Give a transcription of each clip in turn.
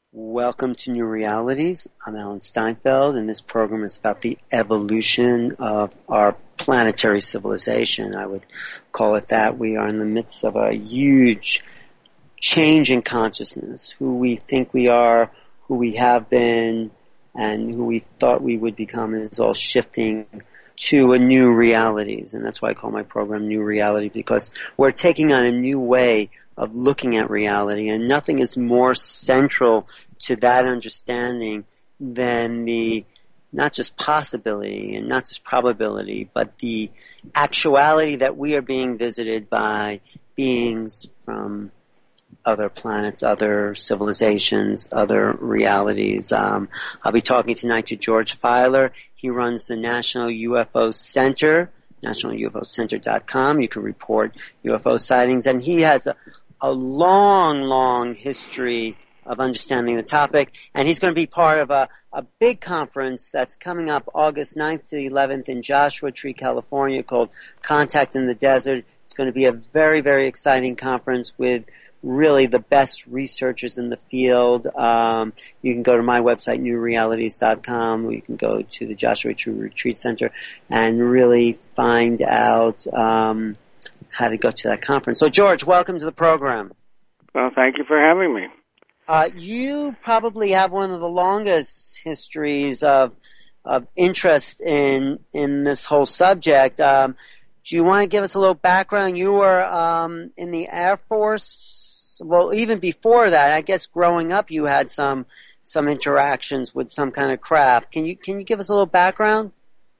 Welcome to New Realities. I'm Alan Steinfeld, and this program is about the evolution of our planetary civilization. I would call it that. We are in the midst of a huge change in consciousness. Who we think we are, who we have been, and who we thought we would become is all shifting to a new realities. And that's why I call my program New Reality, because we're taking on a new way of looking at reality, and nothing is more central to that understanding than the not just possibility and not just probability, but the actuality that we are being visited by beings from other planets, other civilizations, other realities. I'll be talking tonight to George Filer. He runs the National UFO Center, nationalufocenter.com. You can report UFO sightings, and he has a long history of understanding the topic, and he's going to be part of a big conference that's coming up August 9th to the 11th in Joshua Tree, California, called Contact in the Desert. It's going to be a very, very exciting conference with really the best researchers in the field. You can go to my website, newrealities.com, or you can go to the Joshua Tree Retreat Center and really find out how to go to that conference. So, George, welcome to the program. Well, thank you for having me. You probably have one of the longest histories of interest in this whole subject. Do you want to give us a little background? You were in the Air Force. Well, even before that, I guess growing up, you had some interactions with some kind of craft. Can you give us a little background?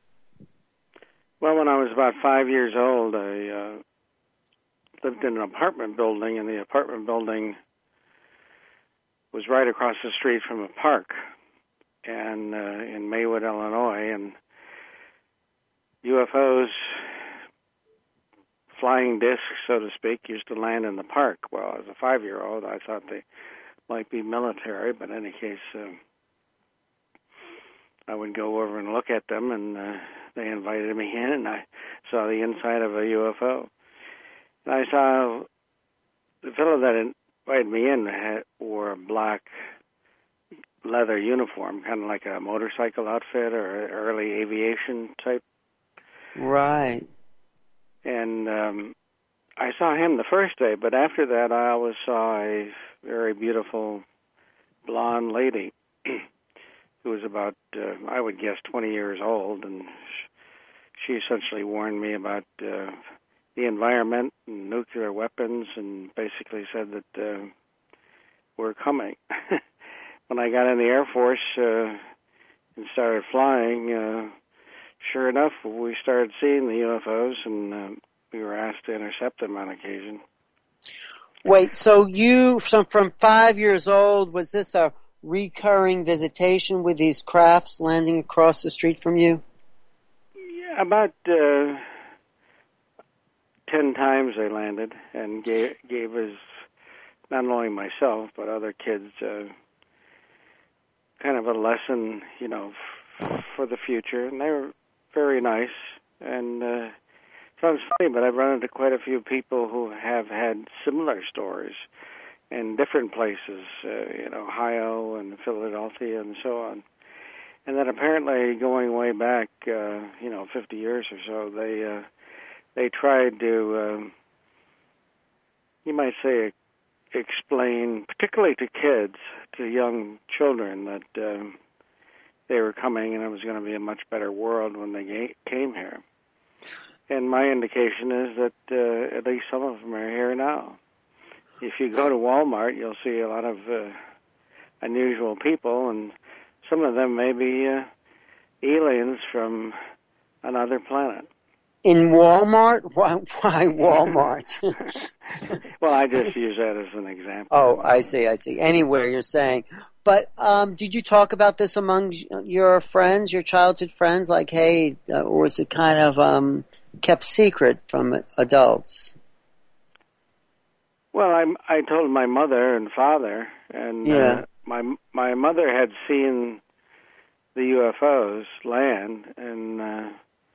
Well, when I was about 5 years old, I lived in an apartment building, and the apartment building was right across the street from a park, and in Maywood, Illinois, and UFOs, flying discs, so to speak, used to land in the park. Well, as a 5-year-old, I thought they might be military, but in any case, I would go over and look at them, and they invited me in, and I saw the inside of a UFO. And I saw the fellow that invited me in wore a black leather uniform, kind of like a motorcycle outfit or an early aviation type. Right. And I saw him the first day, but after that I always saw a very beautiful blonde lady who was about, I would guess, 20 years old, and she essentially warned me about the environment and nuclear weapons, and basically said that we're coming. When I got in the Air Force and started flying, sure enough, we started seeing the UFOs, and we were asked to intercept them on occasion. Wait, so from 5 years old, was this a recurring visitation with these crafts landing across the street from you? Yeah, about 10 times they landed and gave us, not only myself, but other kids, kind of a lesson, for the future. And they were very nice. And sounds funny, but I've run into quite a few people who have had similar stories in different places, in Ohio and Philadelphia and so on. And then apparently going way back, 50 years or so, they tried to, you might say, explain, particularly to kids, to young children, that they were coming and it was going to be a much better world when they came here. And my indication is that at least some of them are here now. If you go to Walmart, you'll see a lot of unusual people, and some of them may be aliens from another planet. In Walmart? Why Walmart? Well, I just use that as an example. Oh, I see. Anywhere, you're saying. But did you talk about this among your friends, your childhood friends? Like, hey, or was it kind of kept secret from adults? Well, I told my mother and father, and my mother had seen the UFOs land, and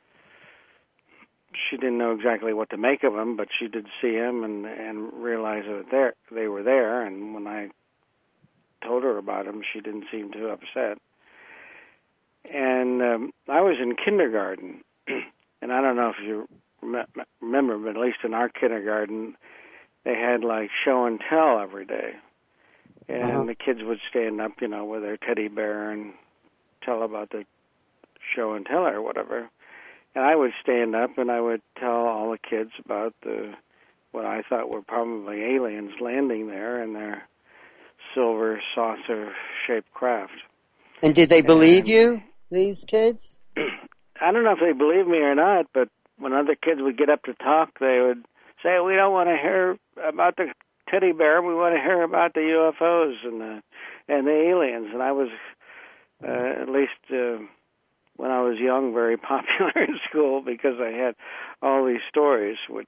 she didn't know exactly what to make of them, but she did see them and realize that they were there. And when I told her about him, she didn't seem too upset. And I was in kindergarten, and I don't know if you remember, but at least in our kindergarten, they had like show and tell every day. And the kids would stand up, with their teddy bear and tell about the show and tell or whatever. And I would stand up and I would tell all the kids about what I thought were probably aliens landing there in their silver saucer-shaped craft. And did they believe you, these kids? I don't know if they believed me or not, but when other kids would get up to talk, they would say, "We don't want to hear about the teddy bear. We want to hear about the UFOs and the aliens." And I was, at least when I was young, very popular in school because I had all these stories, which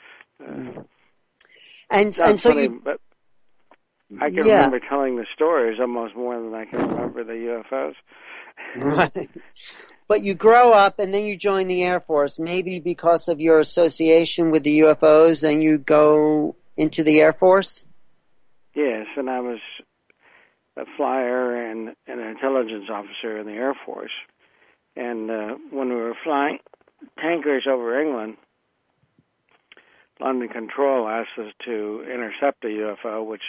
and so funny, but I can remember telling the stories almost more than I can remember the UFOs. Right. But you grow up and then you join the Air Force, maybe because of your association with the UFOs, then you go into the Air Force? Yes, and I was a flyer and an intelligence officer in the Air Force. And when we were flying tankers over England, London Control asked us to intercept a UFO, which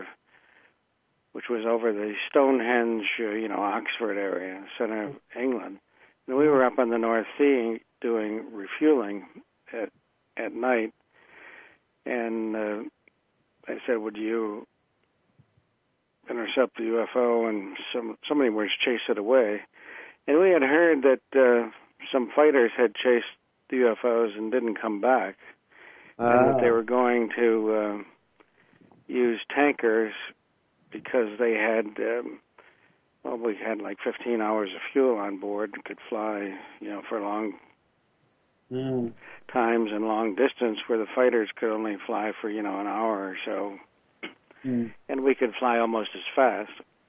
was over the Stonehenge, Oxford area, center of England. And we were up on the North Sea doing refueling at night. And I said, "Would you intercept the UFO?" And somebody was chase it away. And we had heard that some fighters had chased the UFOs and didn't come back. And that they were going to use tankers because they had, we had like 15 hours of fuel on board and could fly, for long times and long distance where the fighters could only fly for, an hour or so. And we could fly almost as fast.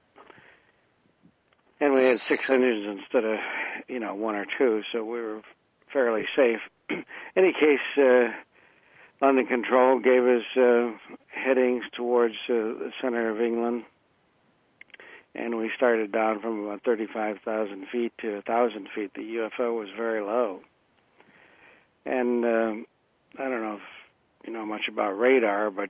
And we had 6 engines instead of, 1 or 2, so we were fairly safe. Any case, London Control gave us headings towards the center of England, and we started down from about 35,000 feet to 1,000 feet. The UFO was very low. And I don't know if you know much about radar, but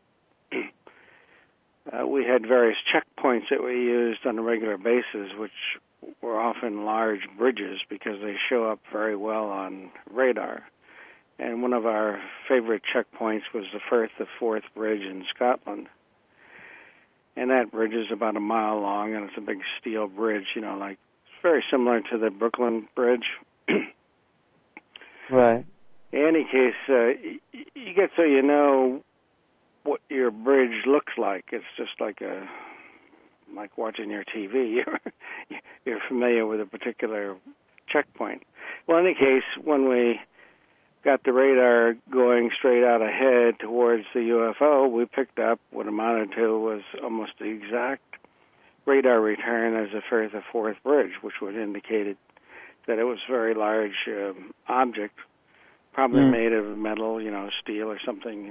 we had various checkpoints that we used on a regular basis, which were often large bridges because they show up very well on radar. And one of our favorite checkpoints was the Firth of Forth Bridge in Scotland. And that bridge is about a mile long, and it's a big steel bridge, it's very similar to the Brooklyn Bridge. Right. In any case, you get so you know what your bridge looks like. It's just like watching your TV. You're familiar with a particular checkpoint. Well, in any case, when we got the radar going straight out ahead towards the UFO, we picked up what amounted to was almost the exact radar return as the Firth of Forth Bridge, which would indicate that it was a very large object, probably made of metal, steel or something,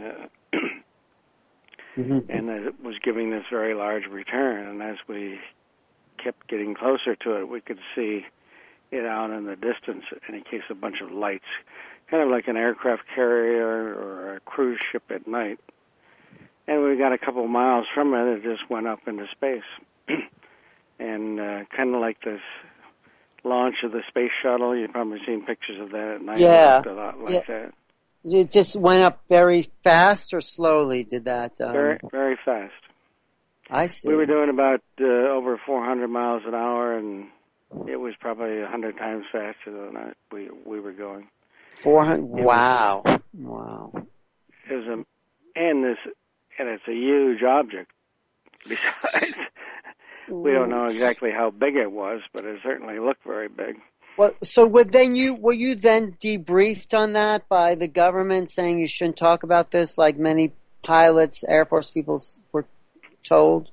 and that it was giving this very large return. And as we kept getting closer to it, we could see it out in the distance, in case a bunch of lights, kind of like an aircraft carrier or a cruise ship at night. And we got a couple of miles from it, it just went up into space. And kind of like this launch of the space shuttle, you've probably seen pictures of that at night. Yeah. It looked a lot like that. It just went up very fast or slowly, did that? Very, very fast. I see. We were doing about over 400 miles an hour, and it was probably 100 times faster than we were going. 400. Wow. Wow. It was and it's a huge object. Besides, we don't know exactly how big it was, but it certainly looked very big. Well, so were you then debriefed on that by the government, saying you shouldn't talk about this, like many pilots, Air Force people were told?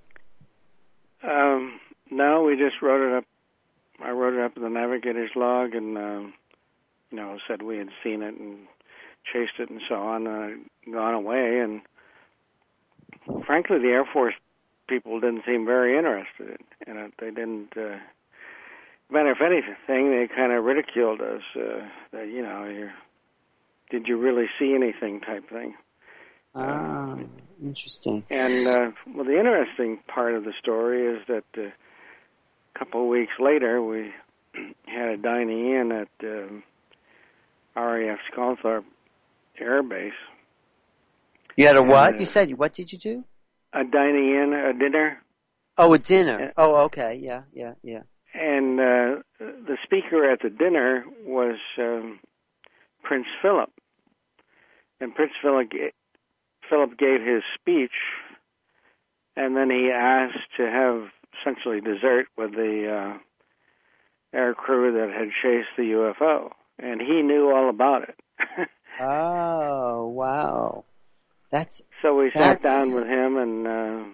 No, we just wrote it up. I wrote it up in the navigator's log, and said we had seen it and chased it and so on, gone away. And frankly, the Air Force people didn't seem very interested in it. They didn't. Matter of anything, they kind of ridiculed us. That did you really see anything type thing. Interesting. And well, the interesting part of the story is that a couple of weeks later, we had a dining in at RAF Sculthorpe Air Base. You had a what? You said, what did you do? A dining in, a dinner. Oh, a dinner. Oh, okay. Yeah. And the speaker at the dinner was Prince Philip. And Prince Philip gave his speech, and then he asked to have essentially dessert with the air crew that had chased the UFO. And he knew all about it. Oh, wow. So we sat down with him and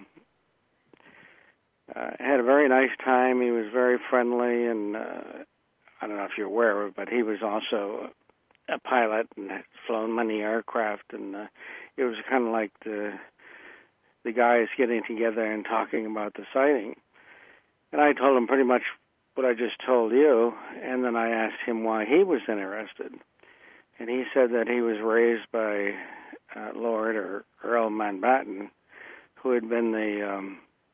had a very nice time. He was very friendly, and I don't know if you're aware of it, but he was also a pilot and had flown many aircraft, and it was kind of like the guys getting together and talking about the sighting. And I told him pretty much what I just told you, and then I asked him why he was interested. And he said that he was raised by Lord or Earl Mountbatten, who had been the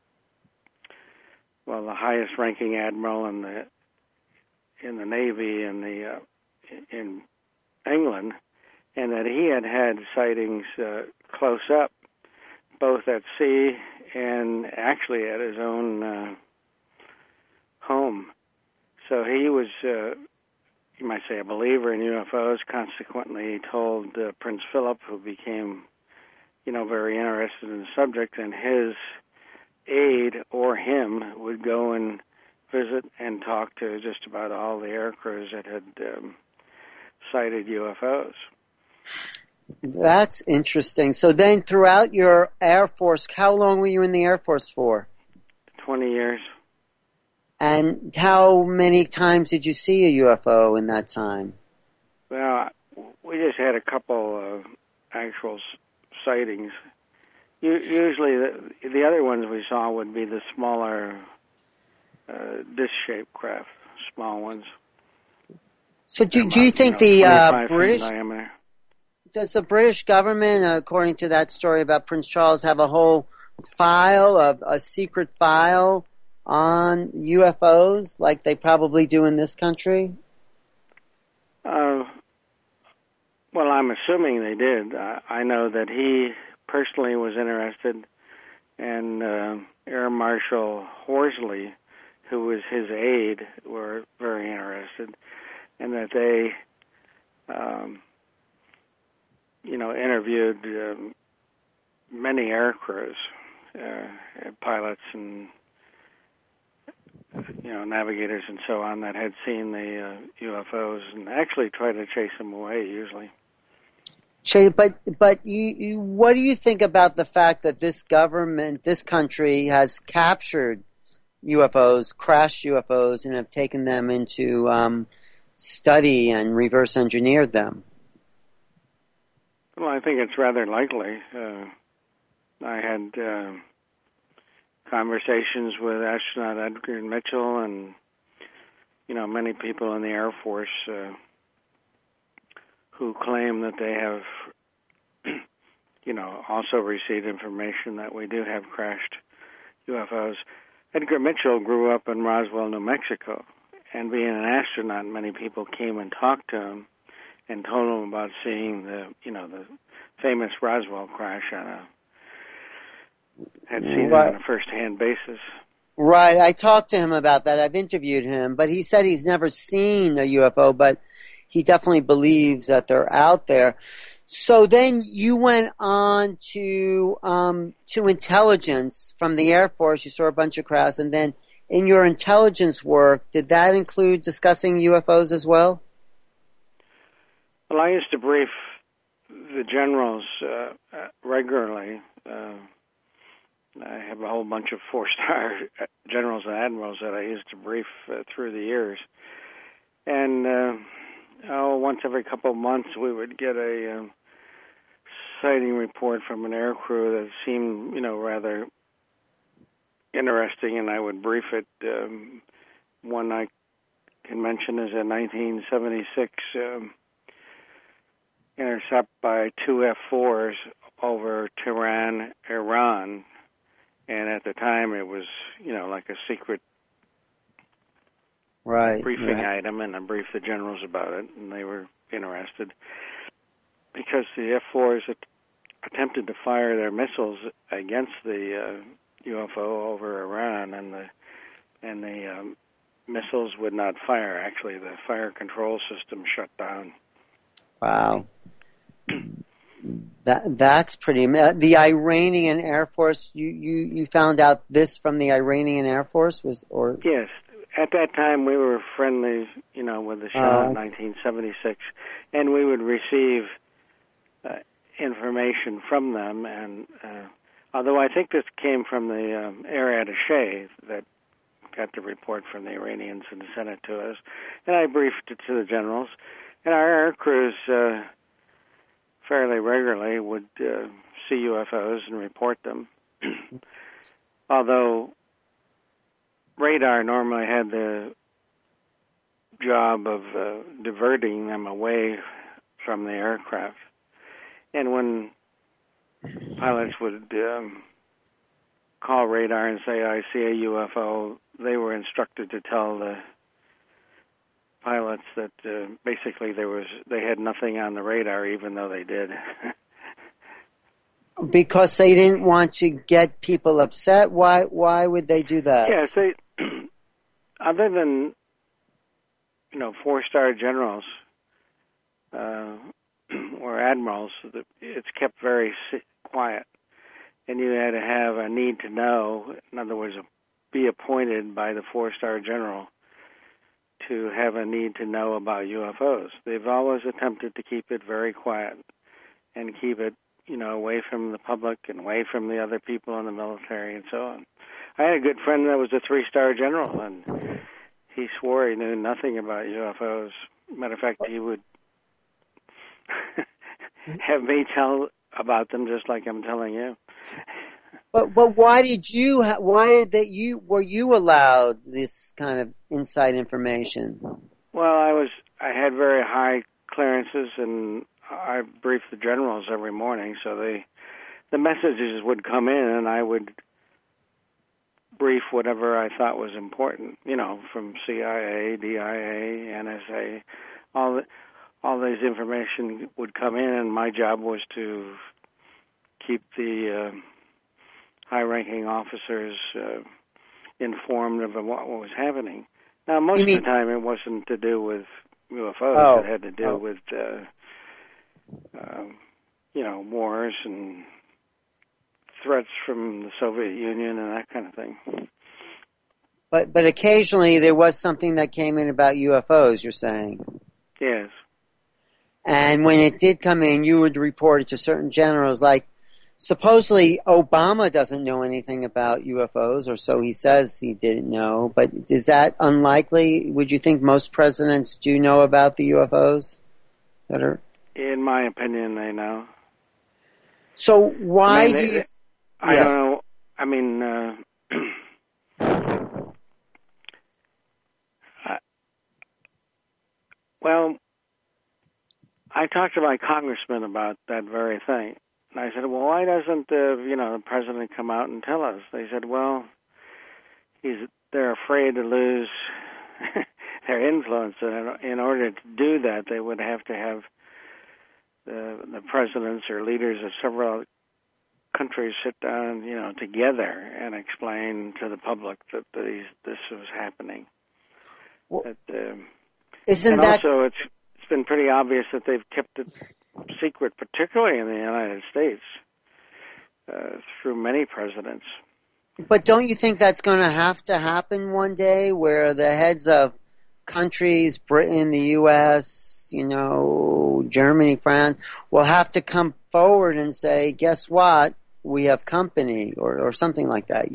highest-ranking admiral in the Navy in England, and that he had had sightings close up, both at sea and actually at his own home. So he was, you might say, a believer in UFOs. Consequently, he told Prince Philip, who became, very interested in the subject, and his aide or him would go and visit and talk to just about all the air crews that had sighted UFOs. That's interesting. So then throughout your Air Force, how long were you in the Air Force for? 20 years. And how many times did you see a UFO in that time? Well, we just had a couple of actual sightings. Usually the other ones we saw would be the smaller disc-shaped craft, small ones. So do you think the British... diameter. Does the British government, according to that story about Prince Charles, have a whole a secret file on UFOs like they probably do in this country? Well, I'm assuming they did. I know that he personally was interested, and Air Marshal Horsley, who was his aide, were very interested, and that they, interviewed many air crews, pilots and navigators and so on that had seen the UFOs and actually tried to chase them away usually. But you what do you think about the fact that this country has captured UFOs, crashed UFOs, and have taken them into study and reverse engineered them? Well, I think it's rather likely. I had conversations with astronaut Edgar Mitchell and, many people in the Air Force who claim that they have, also received information that we do have crashed UFOs. Edgar Mitchell grew up in Roswell, New Mexico, and being an astronaut, many people came and talked to him and told him about seeing the famous Roswell crash had seen it on a first-hand basis. Right. I talked to him about that. I've interviewed him, but he said he's never seen a UFO, but he definitely believes that they're out there. So then you went on to intelligence from the Air Force. You saw a bunch of crafts, and then in your intelligence work, did that include discussing UFOs as well? Well, I used to brief the generals regularly. I have a whole bunch of four-star generals and admirals that I used to brief through the years. And once every couple of months we would get a sighting report from an air crew that seemed, rather interesting, and I would brief it. One I can mention is a 1976 intercept by two F-4s over Tehran, Iran. And at the time, it was, like a secret briefing item, and I briefed the generals about it, and they were interested because the F-4s attempted to fire their missiles against the UFO over Iran, and the missiles would not fire. Actually, the fire control system shut down. Wow. That's pretty. The Iranian Air Force. You found out this from the Iranian Air Force or yes. At that time, we were friendly, with the Shah in 1976, and we would receive information from them. And although I think this came from the air attaché that got the report from the Iranians and sent it to us, and I briefed it to the generals, and our air crews fairly regularly would see UFOs and report them. Although radar normally had the job of diverting them away from the aircraft. And when pilots would call radar and say, I see a UFO, they were instructed to tell the pilots that basically they had nothing on the radar, even though they did. Because they didn't want to get people upset? Why would they do that? Yes, other than, 4-star generals or admirals, it's kept very quiet. And you had to have a need to know, in other words, be appointed by the 4-star general to have a need to know about UFOs. They've always attempted to keep it very quiet and keep it, away from the public and away from the other people in the military and so on. I had a good friend that was a 3-star general, and he swore he knew nothing about UFOs. Matter of fact, he would have me tell about them just like I'm telling you. But why were you allowed this kind of inside information? Well, I had very high clearances, and I briefed the generals every morning, so the messages would come in, and I would brief whatever I thought was important, from CIA, DIA, NSA, all this information would come in, and my job was to keep the high-ranking officers informed of what was happening. Now, most of the time, it wasn't to do with UFOs. It had to do with, wars and threats from the Soviet Union and that kind of thing. But occasionally there was something that came in about UFOs, you're saying? Yes. And when it did come in, you would report it to certain generals, like supposedly Obama doesn't know anything about UFOs, or so he says he didn't know, but is that unlikely? Would you think most presidents do know about the UFOs that are? In my opinion, they know. So why do you... I don't know. I mean, well, I talked to my congressman about that very thing. And I said, well, why doesn't the president come out and tell us? They said, well, they're afraid to lose their influence. And in order to do that, they would have to have the presidents or leaders of several countries sit down, together and explain to the public that this was happening. Well, also, it's been pretty obvious that they've kept it secret, particularly in the United States, through many presidents. But don't you think that's going to happen one day, where the heads of countries, Britain, the U.S., Germany, France, will have to come forward and say, guess what? We have company, or something like that,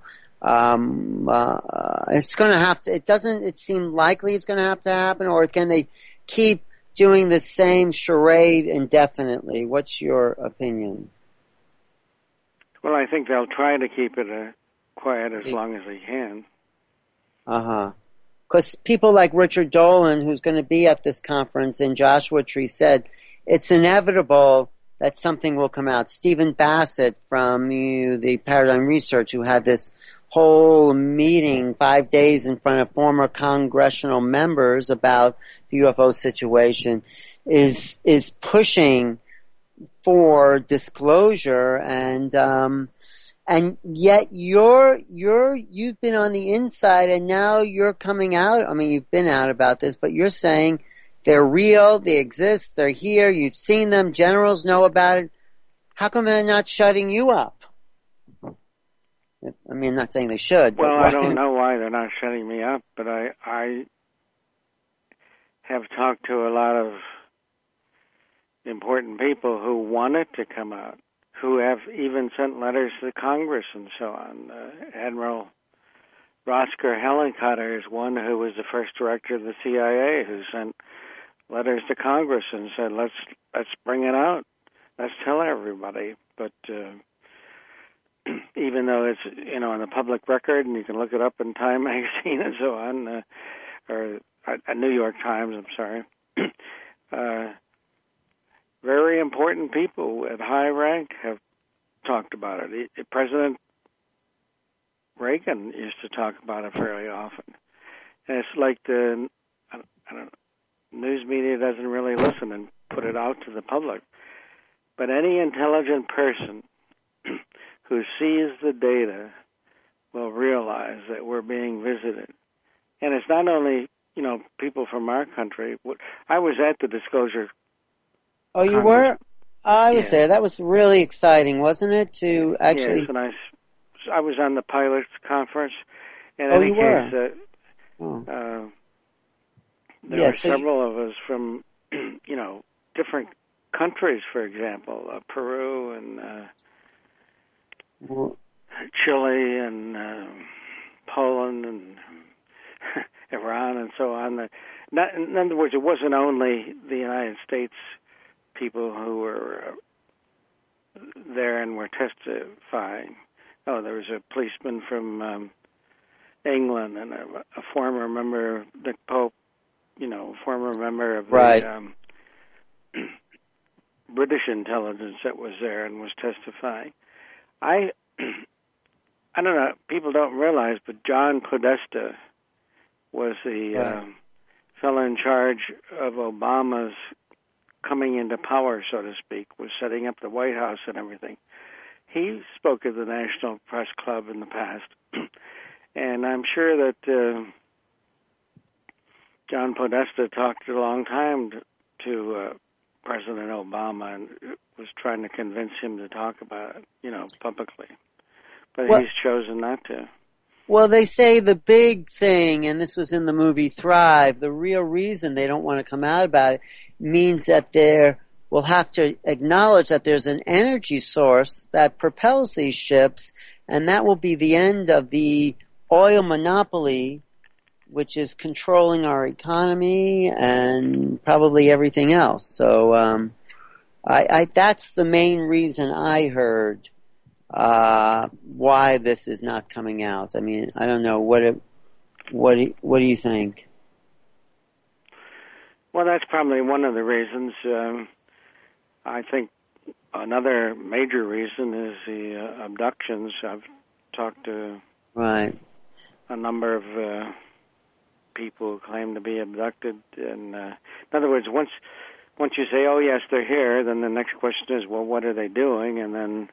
It's going to have to, doesn't it seem likely it's going to have to happen, or can they keep doing the same charade indefinitely? What's your opinion? Well, I think they'll try to keep it quiet as long as he can. Uh-huh. Because people like Richard Dolan, who's going to be at this conference, and Joshua Tree said it's inevitable that something will come out. Stephen Bassett from the Paradigm Research, who had this whole meeting 5 days in front of former congressional members about the UFO situation, is pushing for disclosure, and yet you've been on the inside, and now you're coming out. I mean, you've been out about this, but you're saying they're real, they exist, they're here, you've seen them, generals know about it. How come they're not shutting you up? I mean, I'm not saying they should. Well, I don't know why they're not shutting me up, but I have talked to a lot of important people who want it to come out, who have even sent letters to the Congress and so on. Admiral Roscoe Hellencotter is one who was the first director of the CIA who sent letters to Congress and said, let's bring it out. Let's tell everybody. But even though it's, on the public record, and you can look it up in Time magazine and so on, or New York Times, I'm sorry, very important people at high rank have talked about it. President Reagan used to talk about it fairly often. And it's like the news media doesn't really listen and put it out to the public. But any intelligent person who sees the data will realize that we're being visited. And it's not only, people from our country. I was at the disclosure. Oh, you were? I was there. That was really exciting, wasn't it? To actually. Yes, and I was on the pilots conference. And you were? There were several of us from, different countries, for example, Peru and Chile and Poland and Iran and so on. In other words, it wasn't only the United States people who were there and were testifying. Oh, there was a policeman from England and a former member of Nick Pope, former member of the British intelligence that was there and was testifying. I don't know, people don't realize, but John Podesta was the fellow in charge of Obama's coming into power, so to speak, was setting up the White House and everything. He spoke at the National Press Club in the past, and I'm sure that John Podesta talked a long time to President Obama and was trying to convince him to talk about it, publicly. But he's chosen not to. Well, they say the big thing, and this was in the movie Thrive, the real reason they don't want to come out about it means that we'll have to acknowledge that there's an energy source that propels these ships, and that will be the end of the oil monopoly, which is controlling our economy and probably everything else. So that's the main reason I heard why this is not coming out. I mean, I don't know. What do you think? Well, that's probably one of the reasons. I think another major reason is the abductions. I've talked to a number of people who claim to be abducted. And in other words, once you say, "Oh yes, they're here," then the next question is, "Well, what are they doing?" And then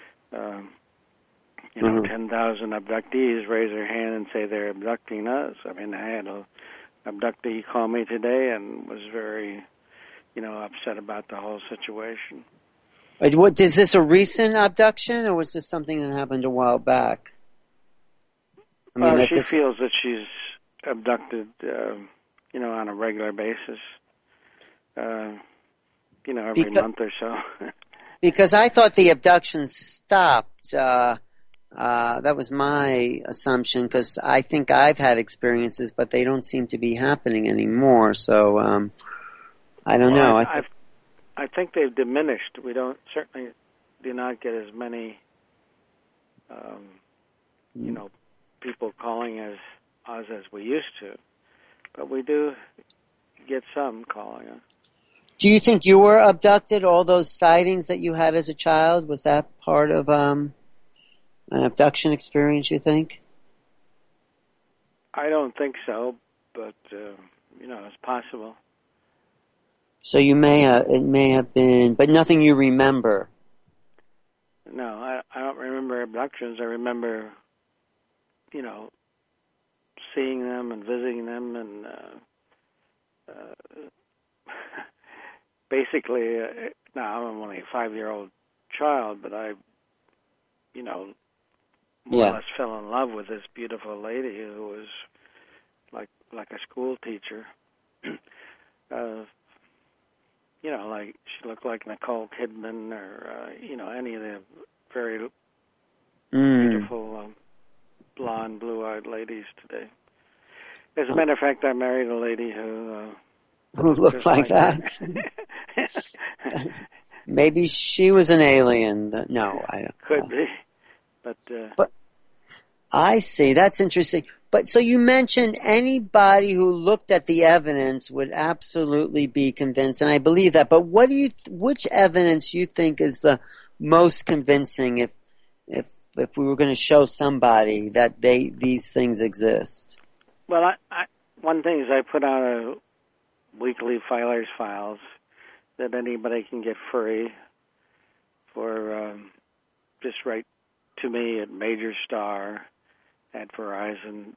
10,000 abductees raise their hand and say they're abducting us. I mean, I had an abductee call me today and was very, upset about the whole situation. Is this a recent abduction, or was this something that happened a while back? I mean, she feels that she's abducted, on a regular basis, every month or so. Because I thought the abductions stopped. That was my assumption, because I think I've had experiences, but they don't seem to be happening anymore. So I don't know. I think they've diminished. We certainly do not get as many you know, people calling us as we used to. But we do get some calling us. Do you think you were abducted? All those sightings that you had as a child, was that part of an abduction experience, you think? I don't think so, but, you know, it's possible. So it may have been, but nothing you remember. No, I don't remember abductions. I remember, you know, seeing them and visiting them, and basically, now I'm only a 5-year-old child, but I, you know, more or less fell in love with this beautiful lady who was like a school teacher. You know, like she looked like Nicole Kidman or, you know, any of the very beautiful blonde, blue-eyed ladies today. As a matter of fact, I married a lady who looked like that. Maybe she was an alien. No, I don't. Could be, but I see. That's interesting. But so you mentioned anybody who looked at the evidence would absolutely be convinced, and I believe that. But which evidence you think is the most convincing if we were going to show somebody that these things exist? Well, one thing is I put out a weekly Filer's Files that anybody can get free for just write to me at Major Star at Verizon.net.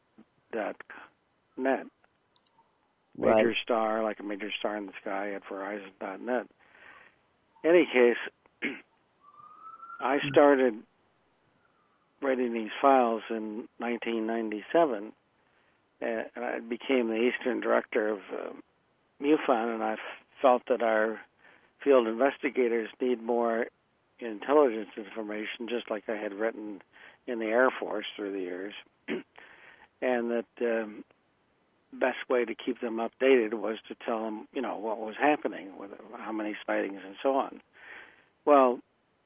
Right. Major Star, like a major star in the sky, at Verizon.net. In any case, I started writing these files in 1997, and I became the Eastern Director of MUFON, and I felt that our field investigators need more intelligence information, just like I had written in the Air Force through the years, and that the best way to keep them updated was to tell them, you know, what was happening, with how many sightings and so on. Well,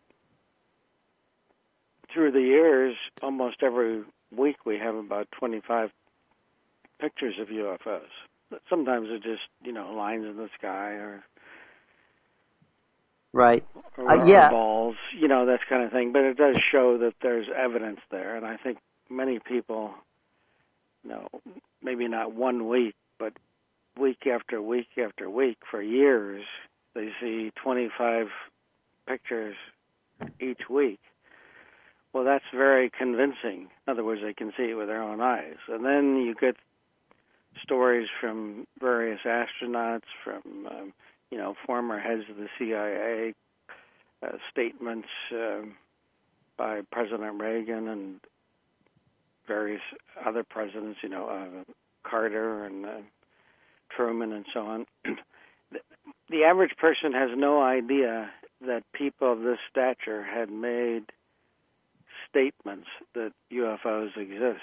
through the years, almost every week we have about 25 pictures of UFOs. Sometimes it's just, you know, lines in the sky or right, or balls, you know, that kind of thing. But it does show that there's evidence there, and I think many people, you know, maybe not 1 week, but week after week after week for years, they see 25 pictures each week. Well, that's very convincing. In other words, they can see it with their own eyes. And then you get stories from various astronauts, from, you know, former heads of the CIA, statements by President Reagan and various other presidents, you know, Carter and Truman and so on. The average person has no idea that people of this stature had made statements that UFOs exist,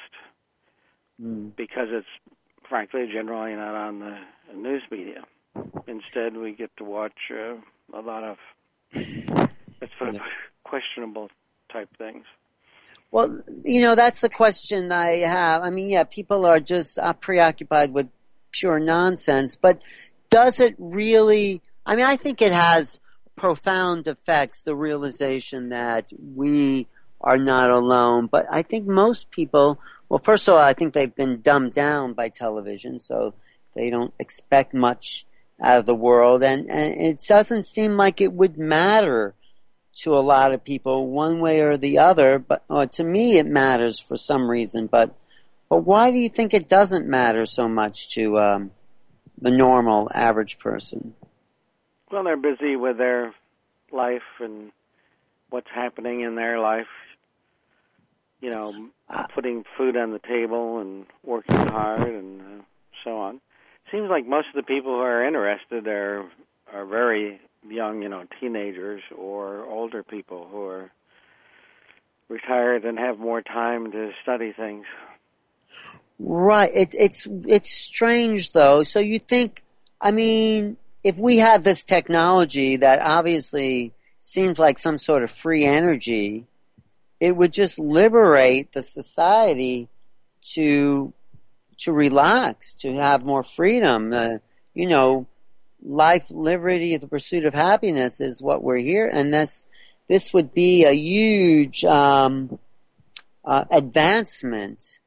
because it's, frankly, generally not on the news media. Instead, we get to watch a lot of, let's put it, questionable type things. Well, you know, that's the question I have. I mean, yeah, people are just preoccupied with pure nonsense, but does it really, I mean, I think it has profound effects, the realization that we are not alone, but I think most people, well, first of all, I think they've been dumbed down by television, so they don't expect much out of the world, and it doesn't seem like it would matter to a lot of people one way or the other, but to me it matters for some reason, but why do you think it doesn't matter so much to the normal average person? Well, they're busy with their life and what's happening in their life, you know, putting food on the table and working hard and so on. Seems like most of the people who are interested are very young, you know, teenagers or older people who are retired and have more time to study things. Right. It's strange, though. So you think, I mean, if we had this technology that obviously seems like some sort of free energy, it would just liberate the society to relax, to have more freedom. You know, life, liberty, the pursuit of happiness is what we're here, and this would be a huge advancement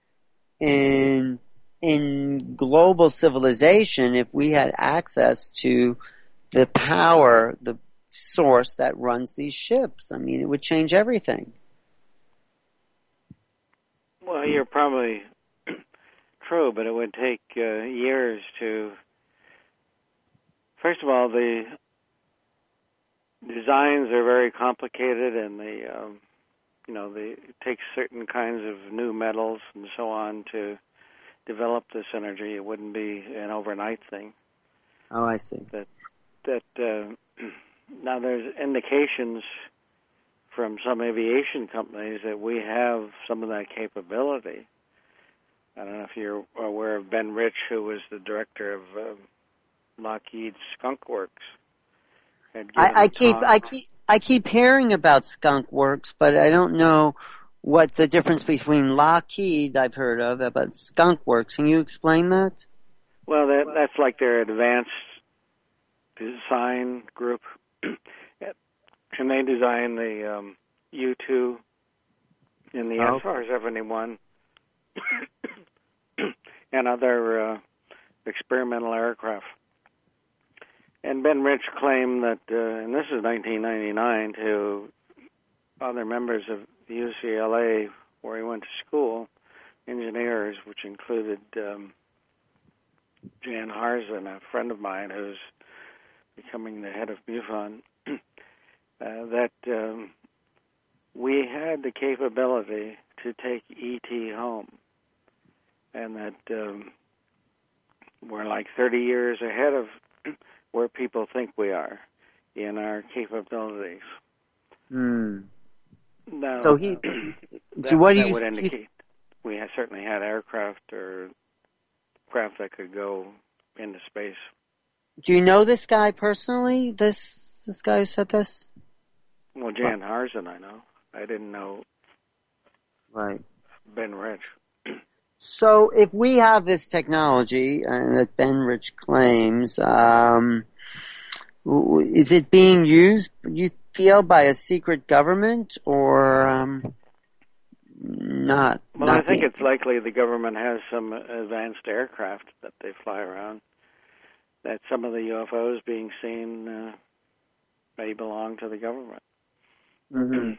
in global civilization if we had access to the power, the source that runs these ships. I mean, it would change everything. Well, you're probably true, but it would take years to. First of all, the designs are very complicated, and it takes certain kinds of new metals and so on to develop this energy. It wouldn't be an overnight thing. Oh, I see. Now there's indications from some aviation companies that we have some of that capability. I don't know if you're aware of Ben Rich, who was the director of Lockheed Skunk Works. I keep hearing about Skunk Works, but I don't know what the difference between Lockheed I've heard of, but Skunk Works. Can you explain that? Well, that's like their advanced design group, and they designed the U-2 and the SR-71 and other experimental aircraft. And Ben Rich claimed that, and this is 1999, to other members of the UCLA, where he went to school, engineers, which included Jan Harzen, a friend of mine who's becoming the head of MUFON, that we had the capability to take ET home, and that we're like 30 years ahead of where people think we are in our capabilities. Hmm. Now, so that would indicate we certainly had aircraft or craft that could go into space. Do you know this guy personally? This guy who said this? Well, Jan Harzen, I know. I didn't know. Right. Ben Rich. So if we have this technology that Ben Rich claims, is it being used, you feel, by a secret government or not? Well, I think it's likely the government has some advanced aircraft that they fly around, that some of the UFOs being seen may belong to the government. Mm-hmm.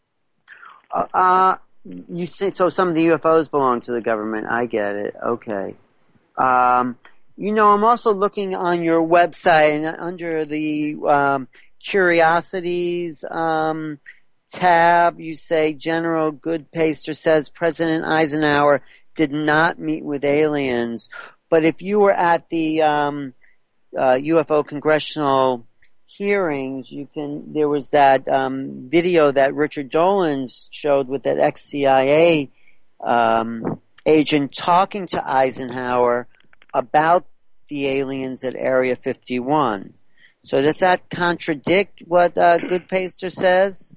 You say so? Some of the UFOs belong to the government. I get it. Okay. I'm also looking on your website, and under the curiosities tab, you say General Goodpaster says President Eisenhower did not meet with aliens. But if you were at the UFO congressional hearings, there was that video that Richard Dolan's showed with that ex-CIA agent talking to Eisenhower about the aliens at Area 51. So does that contradict what Goodpaster says?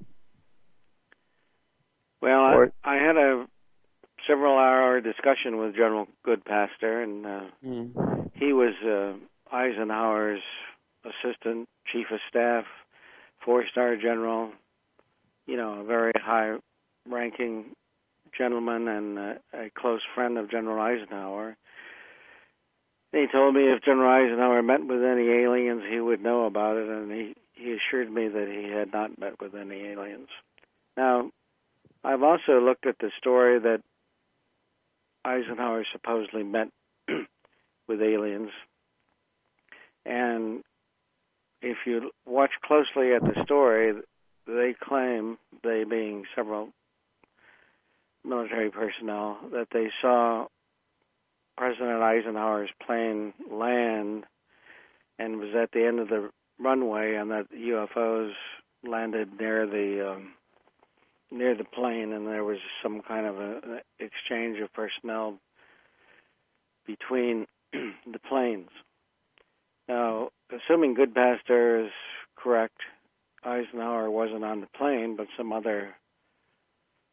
Well, I had a several-hour discussion with General Goodpaster, and he was Eisenhower's assistant chief of staff, 4-star general, a very high-ranking gentleman and a close friend of General Eisenhower. He told me if General Eisenhower met with any aliens, he would know about it, and he assured me that he had not met with any aliens. Now, I've also looked at the story that Eisenhower supposedly met with aliens, and if you watch closely at the story, they claim, they being several military personnel, that they saw President Eisenhower's plane land and was at the end of the runway, and that UFOs landed near the plane, and there was some kind of an exchange of personnel between the planes. Now, assuming Goodpaster is correct, Eisenhower wasn't on the plane, but some other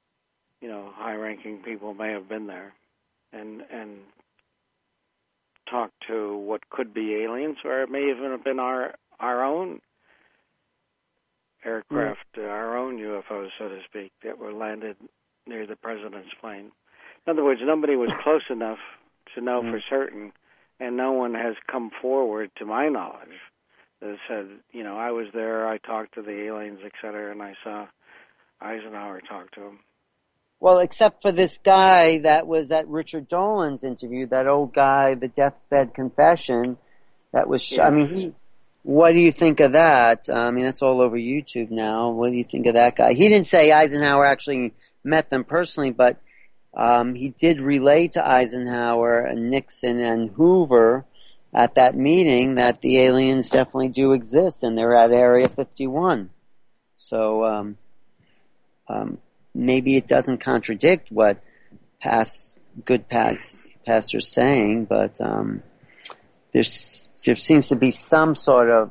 high-ranking people may have been there and talked to what could be aliens, or it may even have been our own aircraft, our own UFOs, so to speak, that were landed near the president's plane. In other words, nobody was close enough to know for certain, and no one has come forward, to my knowledge, that said, I was there, I talked to the aliens, etc., and I saw Eisenhower talk to him. Well, except for this guy that was at Richard Dolan's interview, that old guy, the deathbed confession, that was, what do you think of that? That's all over YouTube now. What do you think of that guy? He didn't say Eisenhower actually met them personally, but he did relay to Eisenhower and Nixon and Hoover at that meeting that the aliens definitely do exist, and they're at Area 51. So, maybe it doesn't contradict what good pastors saying, but there seems to be some sort of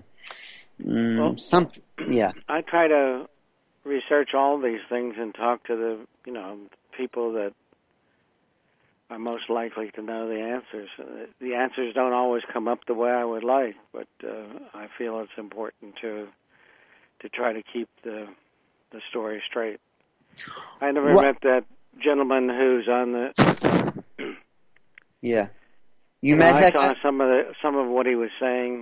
I try to research all these things and talk to the people that are most likely to know the answers. The answers don't always come up the way I would like, but I feel it's important to try to keep the story straight. I never met that gentleman who's on the. Yeah, you met. I saw some of what he was saying,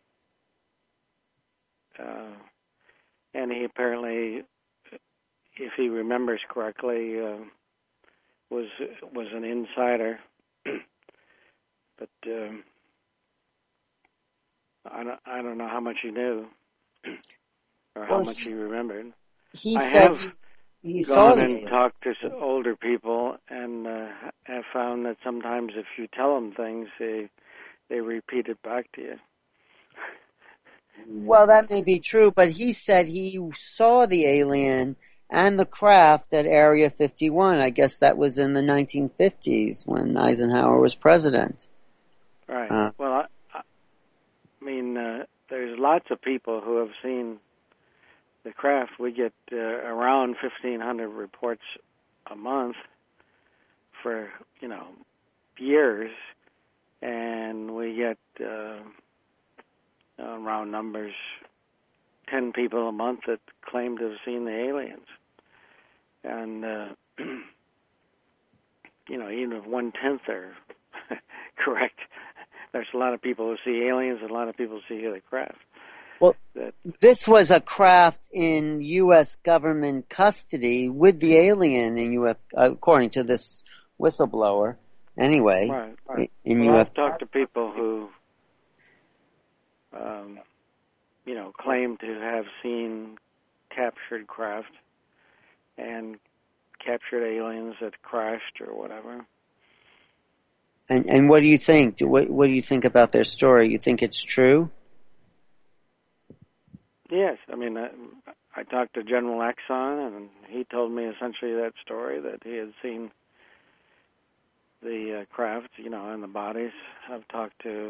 and he apparently, if he remembers correctly, was an insider. But I don't know how much he knew or how much he remembered. He said he saw gone and talked to older people, and have found that sometimes if you tell them things, they repeat it back to you. Well, that may be true, but he said he saw the alien and the craft at Area 51. I guess that was in the 1950s when Eisenhower was president. Right. Well, there's lots of people who have seen the craft. We get around 1,500 reports a month for, years, and we get, round numbers, 10 people a month that claim to have seen the aliens. And, even if 1/10 are correct, there's a lot of people who see aliens and a lot of people see the craft. Well, this was a craft in U.S. government custody with the alien in U.S., according to this whistleblower. Anyway, right. I've talked to people who, claim to have seen captured craft and captured aliens that crashed or whatever. And what do you think? What do you think about their story? You think it's true? Yes, I talked to General Exxon, and he told me essentially that story, that he had seen the craft, and the bodies. I've talked to.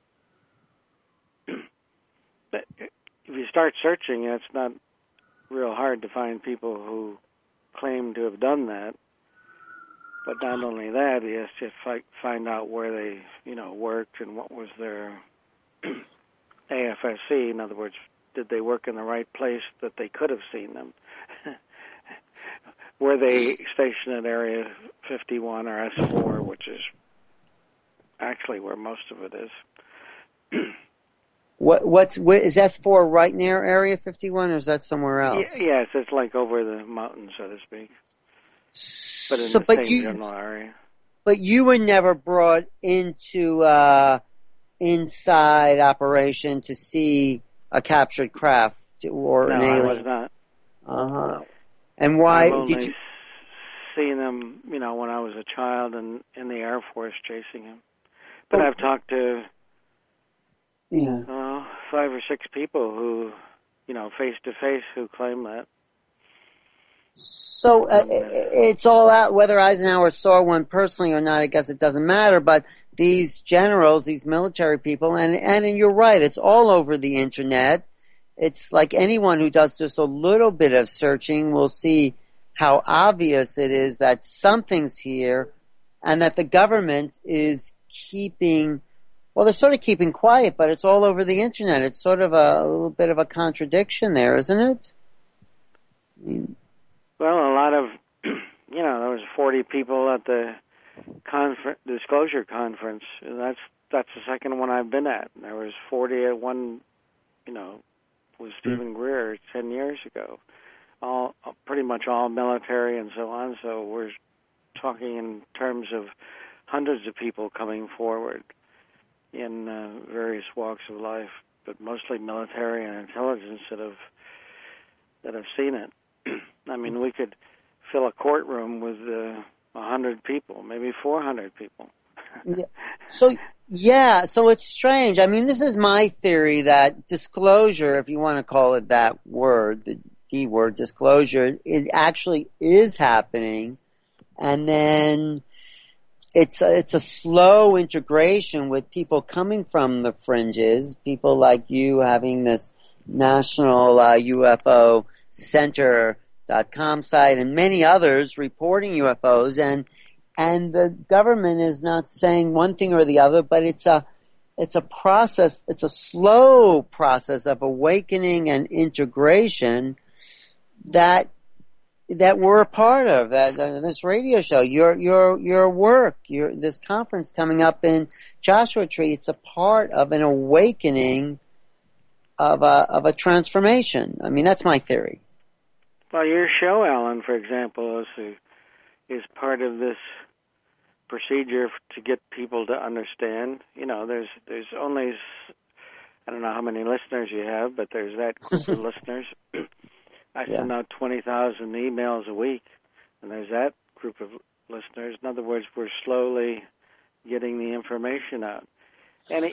But if you start searching, it's not real hard to find people who claim to have done that. But not only that, he has to find out where they, worked and what was their AFSC. In other words, did they work in the right place that they could have seen them? Were they stationed at Area 51 or S4, which is actually where most of it is? What is S4 right near Area 51, or is that somewhere else? Yes, it's like over the mountains, so to speak. But in the same general area. But you were never brought into inside operation to see a captured craft or an alien? No, I was not. Uh-huh. And why did you see them, when I was a child and in the Air Force chasing him. But I've talked to 5 or 6 people who, face to face, who claim that. So it's all out whether Eisenhower saw one personally or not. I guess it doesn't matter. But these generals, these military people, and you're right, it's all over the internet. It's like anyone who does just a little bit of searching will see how obvious it is that something's here and that the government is keeping, well, they're sort of keeping quiet, but it's all over the internet. It's sort of a little bit of a contradiction there, isn't it? Well, a lot of, there was 40 people at the disclosure conference, and that's the second one I've been at. There was 40 at one, with Stephen Greer 10 years ago. Pretty much all military and so on. So we're talking in terms of hundreds of people coming forward in various walks of life, but mostly military and intelligence that have seen it. I mean, we could fill a courtroom with 100 people, maybe 400 people. So it's strange. I mean, this is my theory that disclosure, if you want to call it that word, the D word, disclosure, it actually is happening, and then it's a slow integration with people coming from the fringes, people like you having this national UFO Center.com site and many others reporting UFOs, and the government is not saying one thing or the other, but it's a process, it's a slow process of awakening and integration that we're a part of, this radio show, your work, this conference coming up in Joshua Tree. It's a part of an awakening of a transformation. I mean, that's my theory. Well, your show, Alan, for example, is part of this procedure to get people to understand. There's only, I don't know how many listeners you have, but there's that group of listeners. I send out 20,000 emails a week, and there's that group of listeners. In other words, we're slowly getting the information out. And,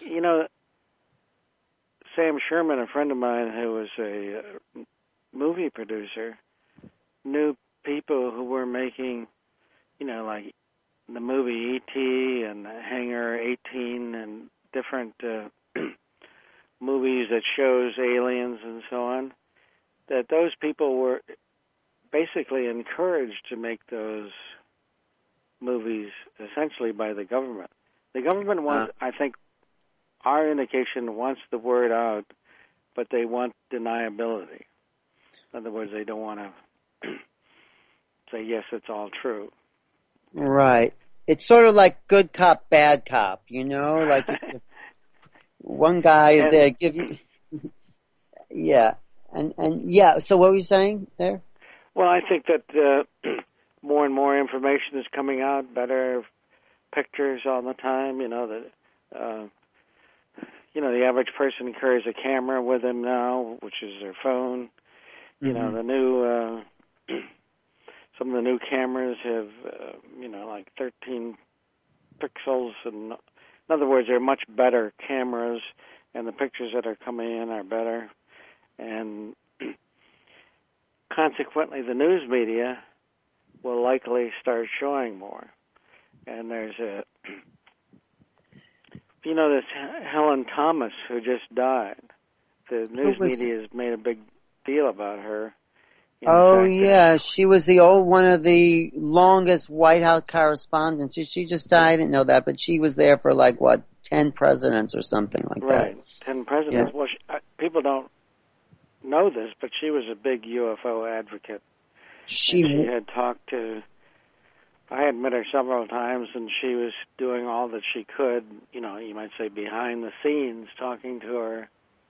Sam Sherman, a friend of mine who was a movie producer, knew people who were making, like the movie E.T. and Hangar 18 and different movies that shows aliens and so on, that those people were basically encouraged to make those movies essentially by the government. The government wants, I think, our indication wants the word out, but they want deniability. In other words, they don't want to say, yes, it's all true. Right. It's sort of like good cop, bad cop, like one guy is there to give you, yeah. And yeah, so what were you saying there? Well, I think that more and more information is coming out, better pictures all the time, the average person carries a camera with them now, which is their phone. The new, some of the new cameras have, like 13 pixels. And in other words, they're much better cameras, and the pictures that are coming in are better. And consequently, the news media will likely start showing more. And there's this Helen Thomas who just died. The news media has made a big deal about her. She was one of the longest White House correspondents. She just died. I didn't know that, but she was there for 10 presidents or something like that. Right, 10 presidents. Yeah. Well, people don't know this, but she was a big UFO advocate. She had talked to, I had met her several times, and she was doing all that she could, you might say behind the scenes, talking to her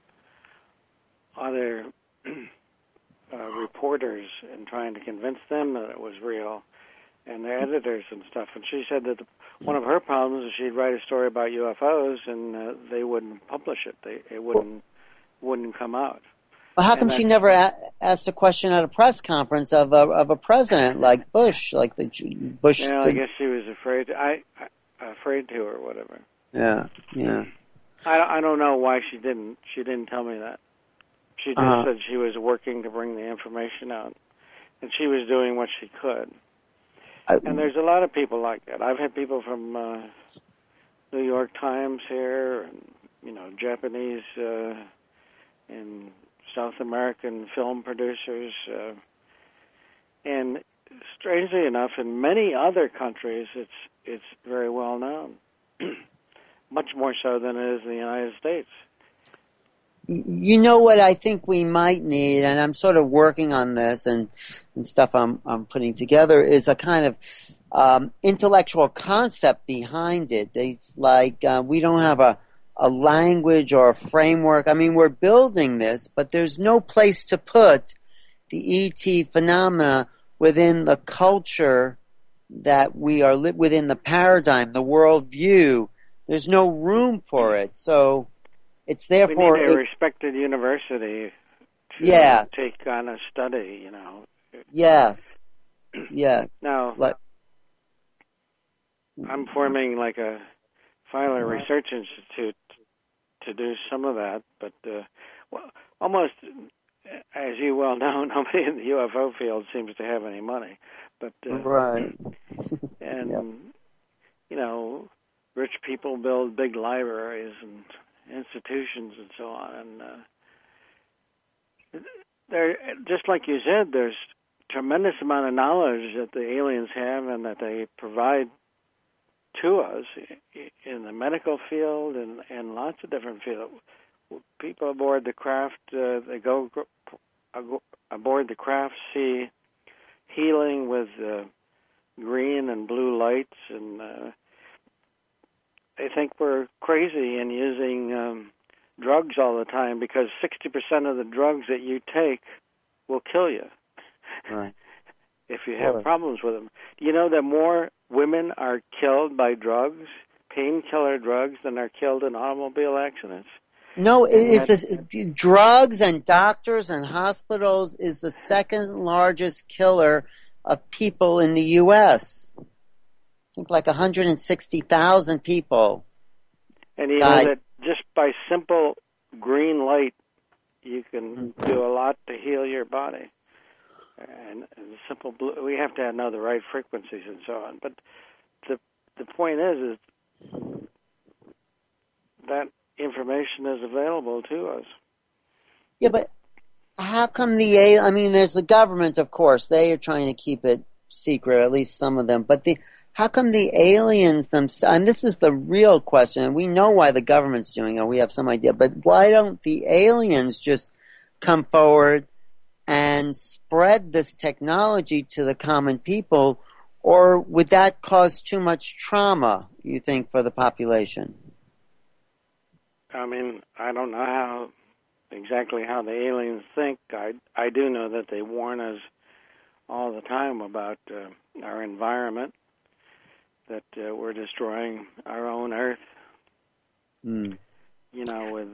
other reporters and trying to convince them that it was real, and their editors and stuff. And she said that one of her problems is she'd write a story about UFOs, and they wouldn't publish it. It wouldn't come out. Well, how come she never asked a question at a press conference of a president like Bush, like the Bush? Yeah, I guess she was afraid. Afraid to, or whatever. Yeah. I don't know why she didn't. She didn't tell me that. She just said she was working to bring the information out, and she was doing what she could. And there's a lot of people like that. I've had people from New York Times here, and Japanese and South American film producers, and strangely enough, in many other countries, it's very well known, much more so than it is in the United States. You know what I think we might need, and I'm sort of working on this and stuff I'm putting together, is a kind of intellectual concept behind it. It's like we don't have a language or a framework. I mean, we're building this, but there's no place to put the ET phenomena within the culture that we are within the paradigm, the worldview. There's no room for it. So it's therefore... We need a respected university to yes. take on a study, you know. Yes. Yeah. Now, I'm forming like a Filer Research Institute to do some of that, but well, almost, as you well know, nobody in the UFO field seems to have any money. But right. And, yep. you know, rich people build big libraries and institutions and so on. And there, just like you said, there's tremendous amount of knowledge that the aliens have and that they provide to us in the medical field and lots of different fields. People aboard the craft, they go aboard the craft, see healing with green and blue lights, and they think we're crazy in using drugs all the time because 60% of the drugs that you take will kill you. Right. If you have problems with them. Do you know that more women are killed by drugs, painkiller drugs, than are killed in automobile accidents? No, drugs and doctors and hospitals is the second largest killer of people in the U.S. I think like 160,000 people. And you know that just by simple green light, you can do a lot to heal your body. And the simple blue, we have to know the right frequencies and so on. But the point is that information is available to us. Yeah, but how come I mean, there's the government, of course. They are trying to keep it secret, at least some of them. But how come the aliens themselves, and this is the real question, and we know why the government's doing it, we have some idea, but why don't the aliens just come forward and spread this technology to the common people, or would that cause too much trauma, you think, for the population? I mean, I don't know exactly how the aliens think. I do know that they warn us all the time about our environment, that we're destroying our own Earth, you know, with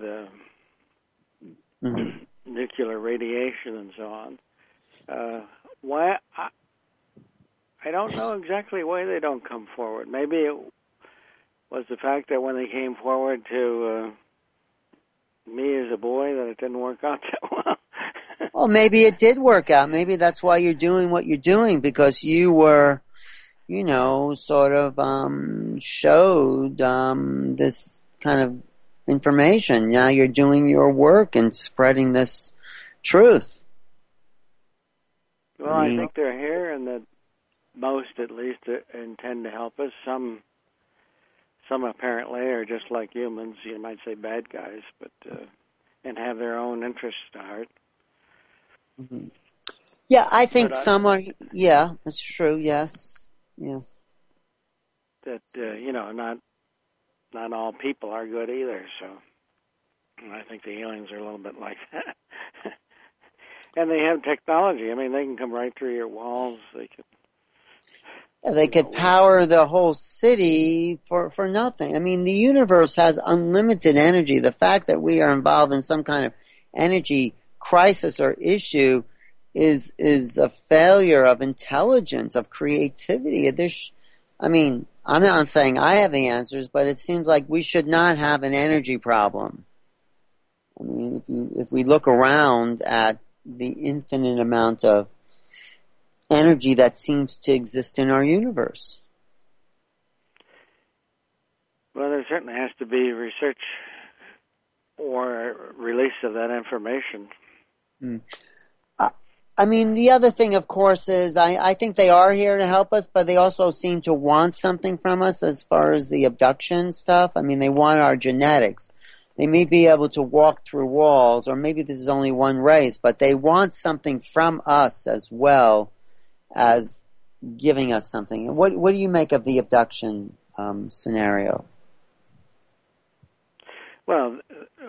nuclear radiation and so on. Why? I don't know exactly why they don't come forward. Maybe it was the fact that when they came forward to me as a boy that it didn't work out that well. Well, maybe it did work out. Maybe that's why you're doing what you're doing, because you were, you know, sort of showed this kind of information. Now you're doing your work and spreading this truth. Well, I think they're here, and that most, at least, intend to help us. Some apparently are just like humans. You might say bad guys, but and have their own interests at heart. Mm-hmm. Yeah, I think some are. Yeah, that's true. Yes. That you know, not all people are good either. So I think the aliens are a little bit like that. And they have technology. I mean, they can come right through your walls. They could power the whole city for nothing. I mean, the universe has unlimited energy. The fact that we are involved in some kind of energy crisis or issue is a failure of intelligence, of creativity. I mean, I'm not saying I have the answers, but it seems like we should not have an energy problem. I mean, if we look around at the infinite amount of energy that seems to exist in our universe. Well, there certainly has to be research or release of that information. I mean, the other thing, of course, is I think they are here to help us, but they also seem to want something from us as far as the abduction stuff. I mean, they want our genetics. They may be able to walk through walls, or maybe this is only one race, but they want something from us as well as giving us something. What do you make of the abduction scenario? Well,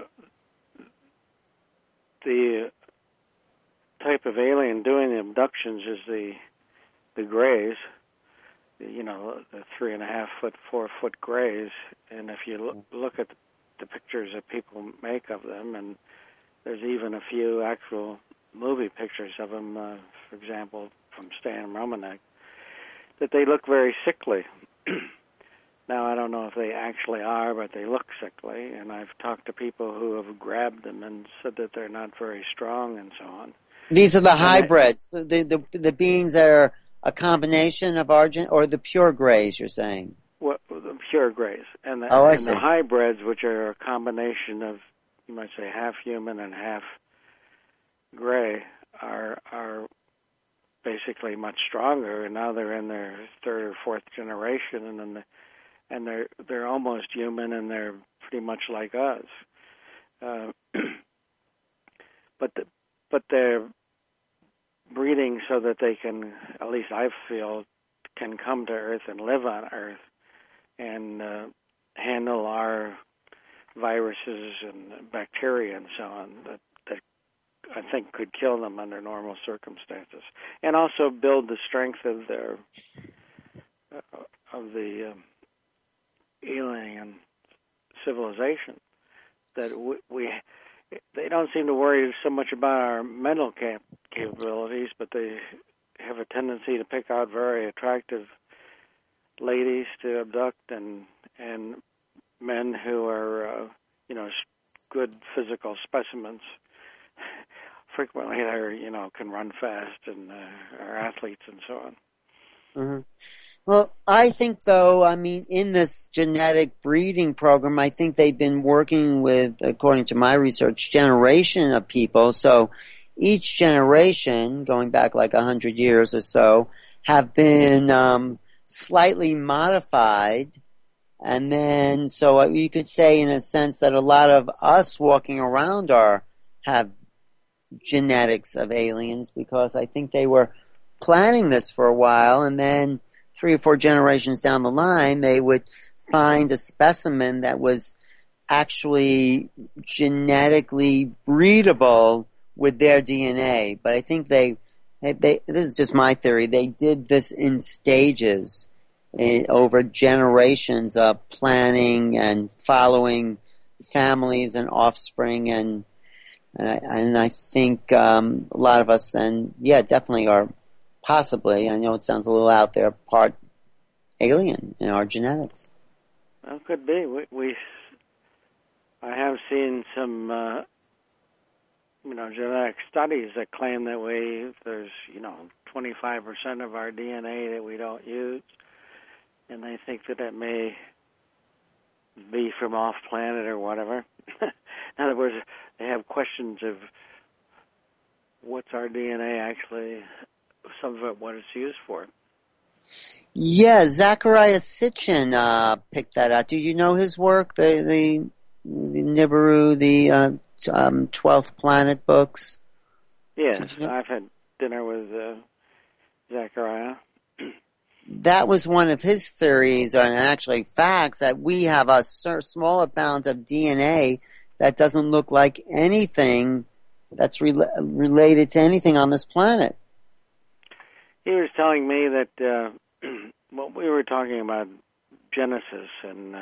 the type of alien doing the abductions is the Greys, the 3.5 foot, 4 foot Greys, and if you look at the pictures that people make of them, and there's even a few actual movie pictures of them, for example, from Stan Romanek, that they look very sickly. Now, I don't know if they actually are, but they look sickly, and I've talked to people who have grabbed them and said that they're not very strong and so on. These are the hybrids, the beings that are a combination of Argent, or the pure Greys, you're saying? Well, the pure Greys. And the hybrids, which are a combination of, you might say, half human and half Grey, are basically much stronger, and now they're in their third or fourth generation, and they're almost human, and they're pretty much like us. But they're breeding so that they can, at least I feel, can come to Earth and live on Earth and handle our viruses and bacteria and so on that I think could kill them under normal circumstances, and also build the strength of the alien civilization. That they don't seem to worry so much about our mental capabilities, but they have a tendency to pick out very attractive ladies to abduct and men who are good physical specimens. Frequently, they're can run fast and are athletes and so on. Mm-hmm. Well, I think, though, in this genetic breeding program, I think they've been working with, according to my research, generation of people. So each generation, going back like 100 years or so, have been slightly modified. And then, so you could say, in a sense, that a lot of us walking around have genetics of aliens, because I think they were planning this for a while, and then 3 or 4 generations down the line, they would find a specimen that was actually genetically breedable with their DNA. But I think they this is just my theory, they did this in stages over generations of planning and following families and offspring, and I think a lot of us then, definitely are possibly, I know it sounds a little out there, part alien in our genetics. Well, could be. I have seen some, genetic studies that claim that there's 25% of our DNA that we don't use, and they think that it may be from off planet or whatever. In other words, they have questions of what's our DNA actually, some of it, what it's used for. Yeah, Zecharia Sitchin picked that out. Do you know his work? The Nibiru, the 12th Planet books? Yes, I've had dinner with Zecharia. That was one of his theories, and actually facts, that we have a small amount of DNA that doesn't look like anything that's related to anything on this planet. He was telling me that what we were talking about Genesis, and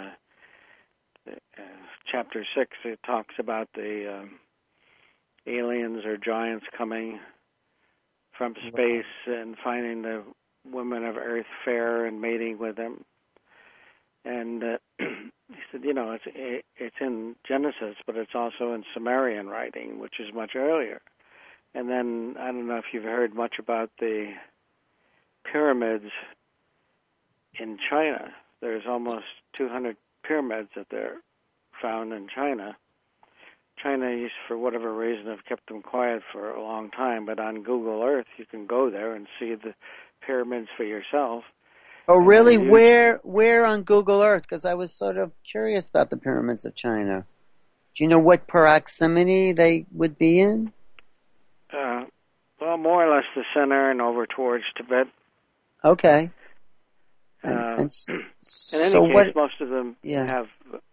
chapter 6, it talks about the aliens or giants coming from space and finding the women of Earth fair and mating with them. And he said, it's in Genesis, but it's also in Sumerian writing, which is much earlier. And then, I don't know if you've heard much about the pyramids in China. There's almost 200 pyramids that they're found in China China used, for whatever reason, have kept them quiet for a long time. But on Google Earth, you can go there and see the pyramids for yourself. Oh, And really? they're Where on Google Earth? Because I was sort of curious about the pyramids of China. Do you know what proximity they would be in? Well, more or less the center and over towards Tibet. Okay. In any so case, what? most of them Yeah. have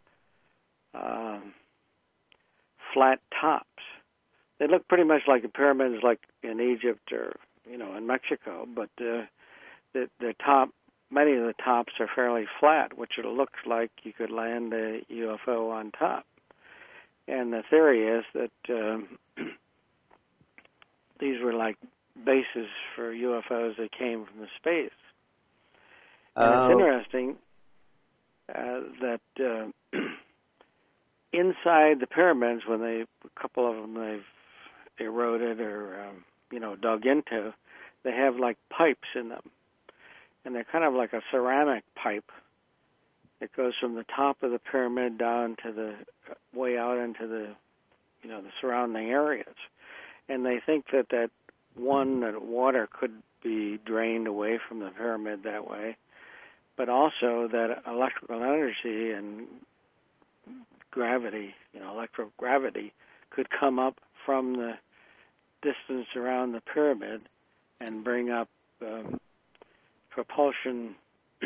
flat tops. They look pretty much like the pyramids, like in Egypt or in Mexico, but the top, many of the tops are fairly flat, which it looks like you could land a UFO on top. And the theory is that these were like bases for UFOs that came from the space. And it's interesting that inside the pyramids, when a couple of them they've eroded or dug into, they have like pipes in them, and they're kind of like a ceramic pipe that goes from the top of the pyramid down to the way out into the the surrounding areas. And they think that water could be drained away from the pyramid that way, but also that electrical energy and gravity, electrogravity, could come up from the distance around the pyramid and bring up propulsion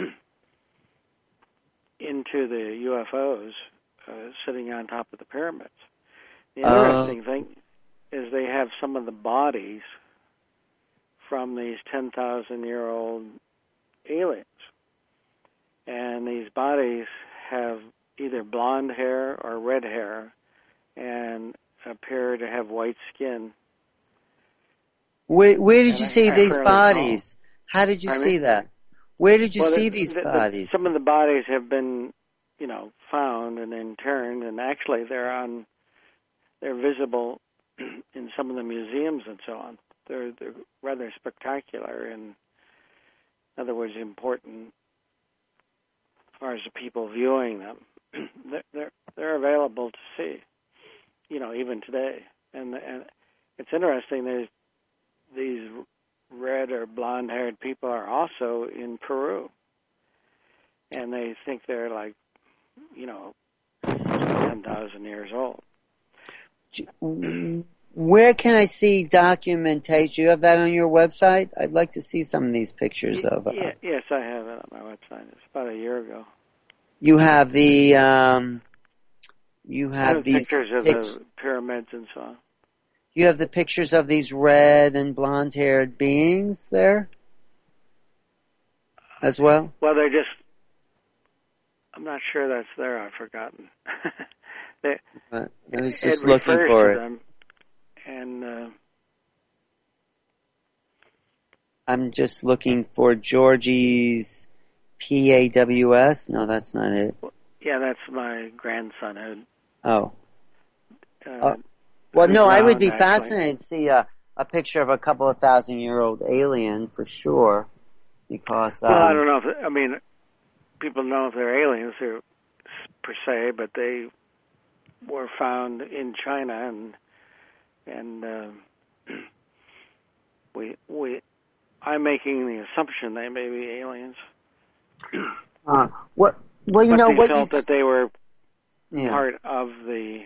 into the UFOs sitting on top of the pyramids. The interesting thing is they have some of the bodies from these 10,000-year-old aliens. And these bodies have either blonde hair or red hair and appear to have white skin. Where did you see these bodies? How did you see that? Where did you see these bodies? Some of the bodies have been, found and interned, and actually they're visible in some of the museums and so on. They're rather spectacular and, in other words, important as far as the people viewing them. They're available to see, even today. And it's interesting. There's these red or blonde-haired people are also in Peru, and they think they're like, 10,000 years old. Where can I see documentation? You have that on your website? I'd like to see some of these pictures of. Yes, I have it on my website. It's about a year ago. You have these pictures of the pyramids and so on. You have the pictures of these red and blonde-haired beings there as well? Well, I'm not sure that's there. I've forgotten. I was just looking for it. Them, and I'm just looking for Georgie's PAWS. No, that's not it. Yeah, that's my grandson. Well, no, I would be fascinated to see a picture of a couple of 1,000-year-old alien for sure. Because I don't know if people know if they're aliens per se, but they were found in China, and I'm making the assumption they may be aliens. Well, but they felt that they were part of the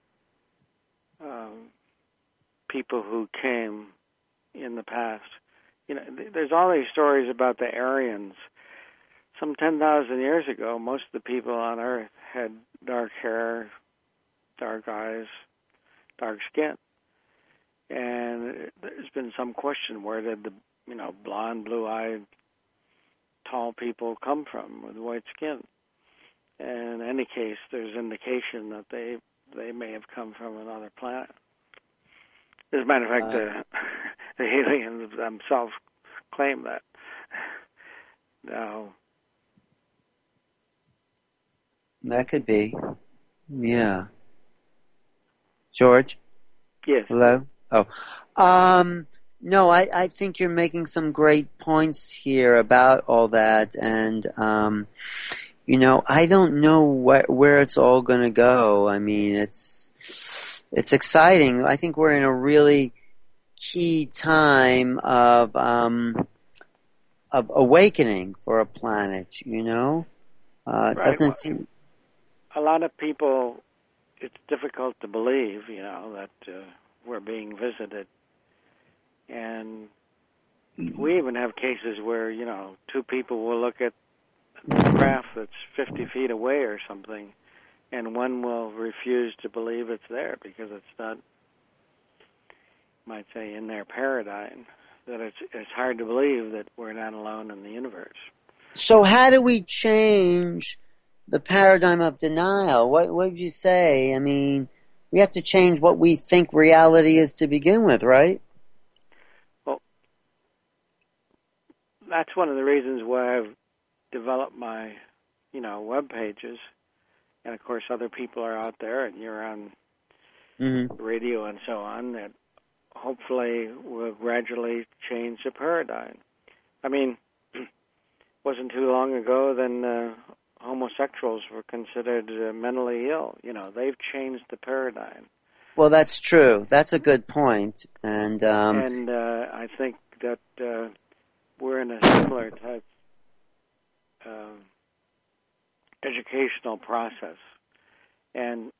people who came in the past. There's all these stories about the Aryans. Some 10,000 years ago, most of the people on Earth had dark hair, dark eyes, dark skin. And there's been some question, where did the blonde, blue-eyed, tall people come from with white skin? And in any case, there's indication that they may have come from another planet. As a matter of fact, the aliens themselves claim that. Now, that could be. Yeah. George? Yes. Hello? Oh. No, I think you're making some great points here about all that, and I don't know where it's all going to go. I mean, it's exciting. I think we're in a really key time of awakening for a planet. It Right. doesn't seem. A lot of people, it's difficult to believe, that we're being visited. And we even have cases where, two people will look at a craft that's 50 feet away or something, and one will refuse to believe it's there because it's not, might say, in their paradigm, that it's hard to believe that we're not alone in the universe. So how do we change the paradigm of denial? What would you say? I mean, we have to change what we think reality is to begin with, right? Well, that's one of the reasons why I've developed my, web pages. And of course, other people are out there, and you're on radio and so on, that hopefully will gradually change the paradigm. I mean, wasn't too long ago then homosexuals were considered mentally ill. They've changed the paradigm. Well, that's true. That's a good point. And I think that we're in a similar type educational process. And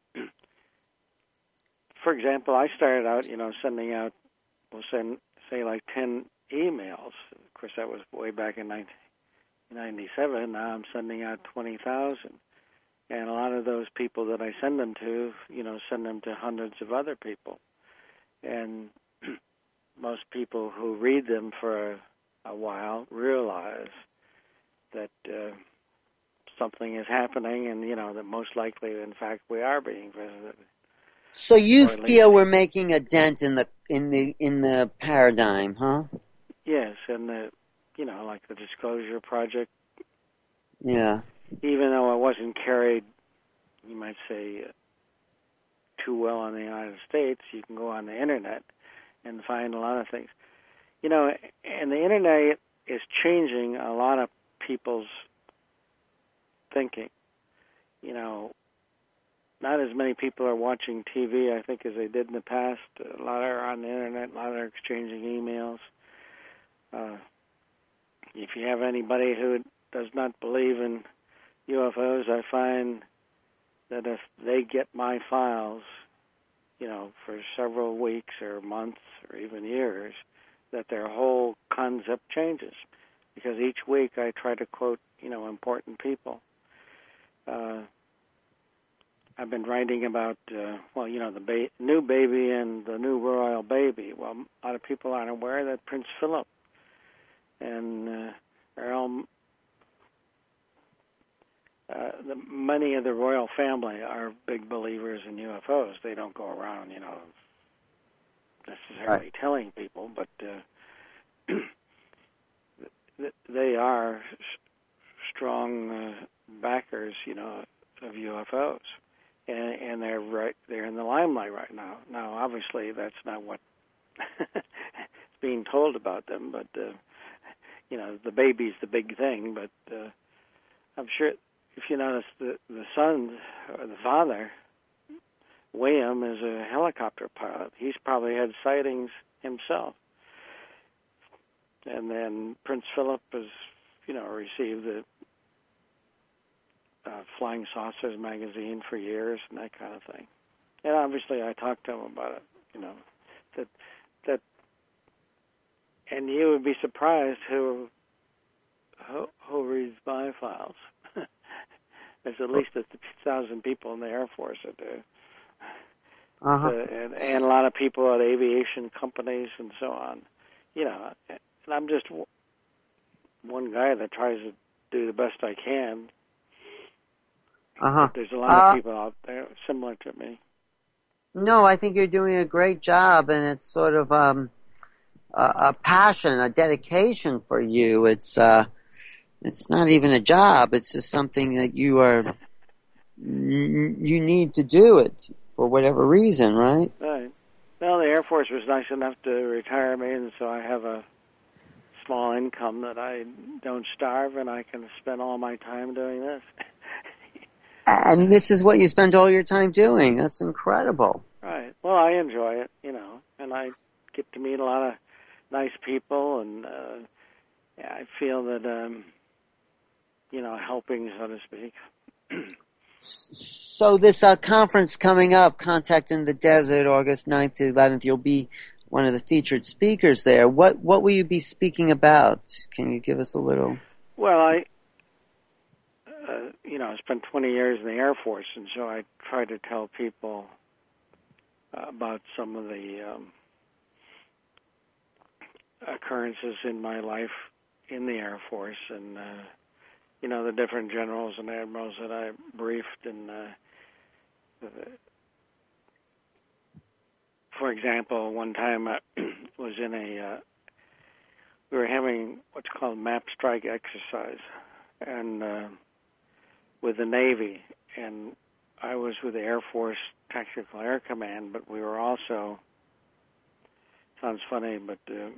for example, I started out, sending out, we'll say like 10 emails. Of course, that was way back in 1997. Now I'm sending out 20,000. And a lot of those people that I send them to, send them to hundreds of other people. And most people who read them for a while realize that something is happening, and that most likely, in fact, we are being visited. So you feel we're making a dent in the paradigm, huh? Yes, and like the Disclosure Project. Yeah. Even though it wasn't carried, you might say, too well in the United States, you can go on the internet and find a lot of things. And the internet is changing a lot of people's thinking. Not as many people are watching TV, I think, as they did in the past. A lot are on the internet, a lot are exchanging emails. If you have anybody who does not believe in UFOs, I find that if they get my files, for several weeks or months or even years, that their whole concept changes. Because each week I try to quote, important people. I've been writing about, the new baby and the new royal baby. Well, a lot of people aren't aware that Prince Philip and many of the royal family are big believers in UFOs. They don't go around, necessarily telling people, but they are strong backers, of UFOs, and they're in the limelight right now. Now, obviously, that's not what is being told about them, but the baby's the big thing. But I'm sure if you notice, the son or the father, William, is a helicopter pilot. He's probably had sightings himself. And then Prince Philip has, received the Flying Saucers magazine for years and that kind of thing. And obviously I talked to him about it, that and you would be surprised who reads my files. There's at least 1,000 people in the Air Force that do. And a lot of people at aviation companies and so on. And I'm just one guy that tries to do the best I can. But there's a lot of people out there similar to me. No, I think you're doing a great job, and it's sort of a passion, a dedication for you. It's not even a job. It's just something that you need to do it for whatever reason, right? Right. Well, the Air Force was nice enough to retire me, and so I have a small income that I don't starve, and I can spend all my time doing this. And this is what you spend all your time doing. That's incredible. Right. Well, Well, I enjoy it, and I get to meet a lot of nice people, and I feel that helping, so to speak. So this conference coming up, Contact in the Desert, August 9th to 11th, you'll be one of the featured speakers there. What will you be speaking about? Can you give us a little? Well, I spent 20 years in the Air Force, and so I try to tell people about some of the occurrences in my life in the Air Force, and the different generals and admirals that I briefed. And for example, one time I was in we were having what's called map strike exercise, and with the Navy, and I was with the Air Force Tactical Air Command, but we were also, sounds funny, but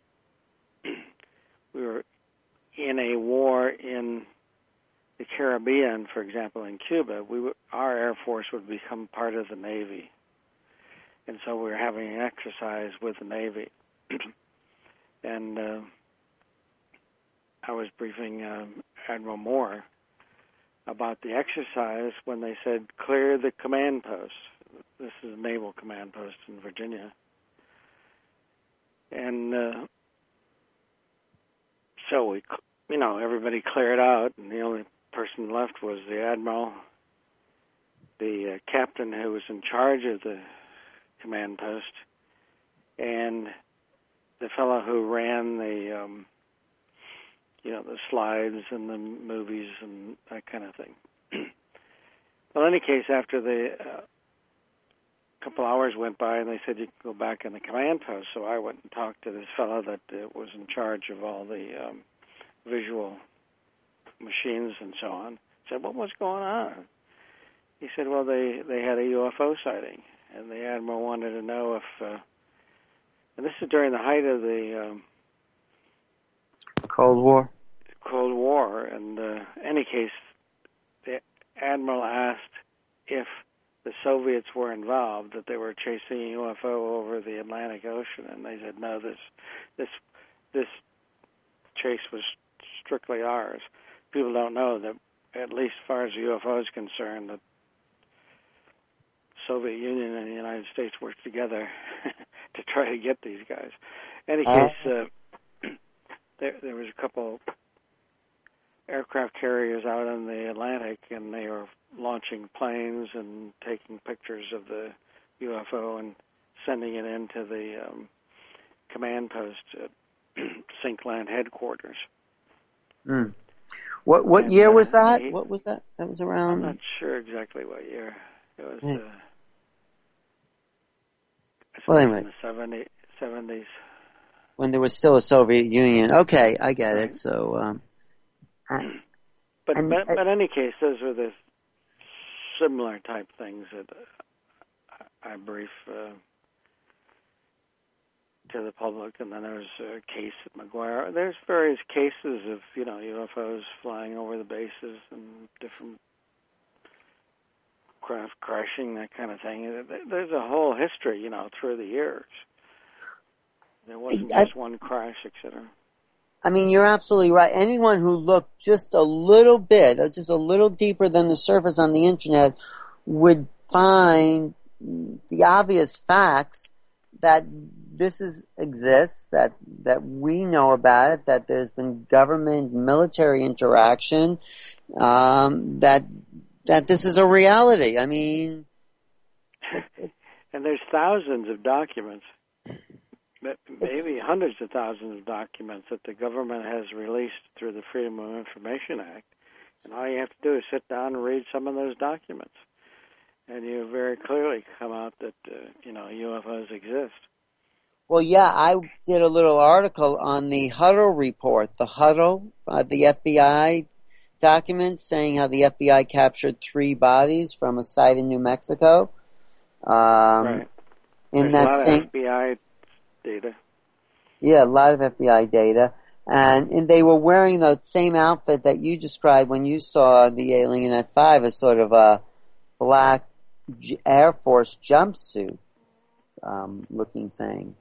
we were in a war in the Caribbean, for example, in Cuba. Our Air Force would become part of the Navy, and so we were having an exercise with the Navy, and I was briefing Admiral Moore about the exercise when they said, clear the command post. This is a naval command post in Virginia. And so we, everybody cleared out, and the only person left was the admiral, the captain who was in charge of the command post, and the fellow who ran the slides and the movies and that kind of thing. Well, in any case, after the couple hours went by, and they said you could go back in the command post, so I went and talked to this fellow that was in charge of all the visual machines and so on. I said, what was going on? He said, well, they had a UFO sighting, and the admiral wanted to know if, and this is during the height of the Cold War. Cold War, and in any case, the admiral asked if the Soviets were involved, that they were chasing a UFO over the Atlantic Ocean, and they said, no, this chase was strictly ours. People don't know that, at least as far as the UFO is concerned, the Soviet Union and the United States worked together to try to get these guys. In any case, there was a couple aircraft carriers out in the Atlantic, and they were launching planes and taking pictures of the UFO and sending it into the command post at Sinkland headquarters. Mm. What year was that? What was that? That was around... I'm not sure exactly what year. It was anyway. In the 70s. When there was still a Soviet Union. Okay, I get it. So, but in any case, those were the similar type things that I brief to the public. And then there was a case at McGuire. There's various cases of UFOs flying over the bases and different craft crashing, that kind of thing. There's a whole history, through the years. There wasn't just one crash, etc. I mean, you're absolutely right. Anyone who looked just a little bit, just a little deeper than the surface on the internet, would find the obvious facts that this exists, that we know about it, that there's been government military interaction, that this is a reality. I mean, and there's thousands of documents. Maybe hundreds of thousands of documents that the government has released through the Freedom of Information Act. And all you have to do is sit down and read some of those documents. And you very clearly come out that, UFOs exist. Well, yeah, I did a little article on the Huddle report, the FBI documents saying how the FBI captured 3 bodies from a site in New Mexico. Right. In There's that a lot same of FBI data. Yeah, a lot of FBI data. And they were wearing the same outfit that you described when you saw the alien at 5, a sort of a black Air Force jumpsuit. looking thing.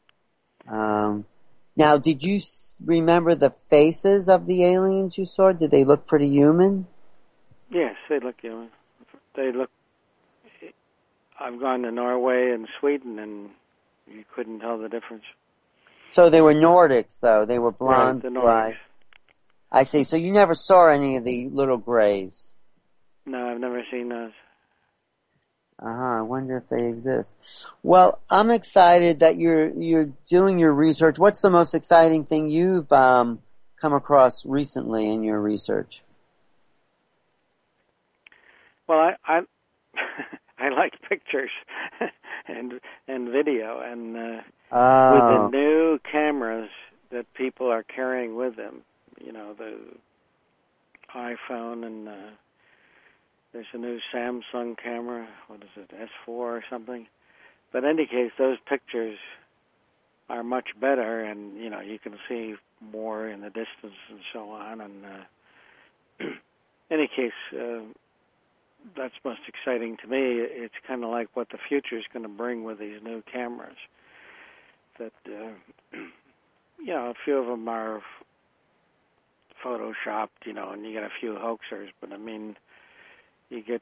Now, did you remember the faces of the aliens you saw? Did they look pretty human? Yes, they look human. They look. I've gone to Norway and Sweden, and you couldn't tell the difference. So they were Nordics, though. They were blonde, right, the Nordics. Right. I see. So you never saw any of the little grays? No, I've never seen those. I wonder if they exist. Well, I'm excited that you're doing your research. What's the most exciting thing you've come across recently in your research? Well, I I like pictures and video, and with the new cameras that people are carrying with them, you know, the iPhone, and there's a new Samsung camera. What is it, S4 or something? But in any case, those pictures are much better, and you know, you can see more in the distance and so on. And in any case, that's most exciting to me. It's kind of like what the future is going to bring with these new cameras. That you know, a few of them are photoshopped, you know, and you get a few hoaxers. But I mean, you get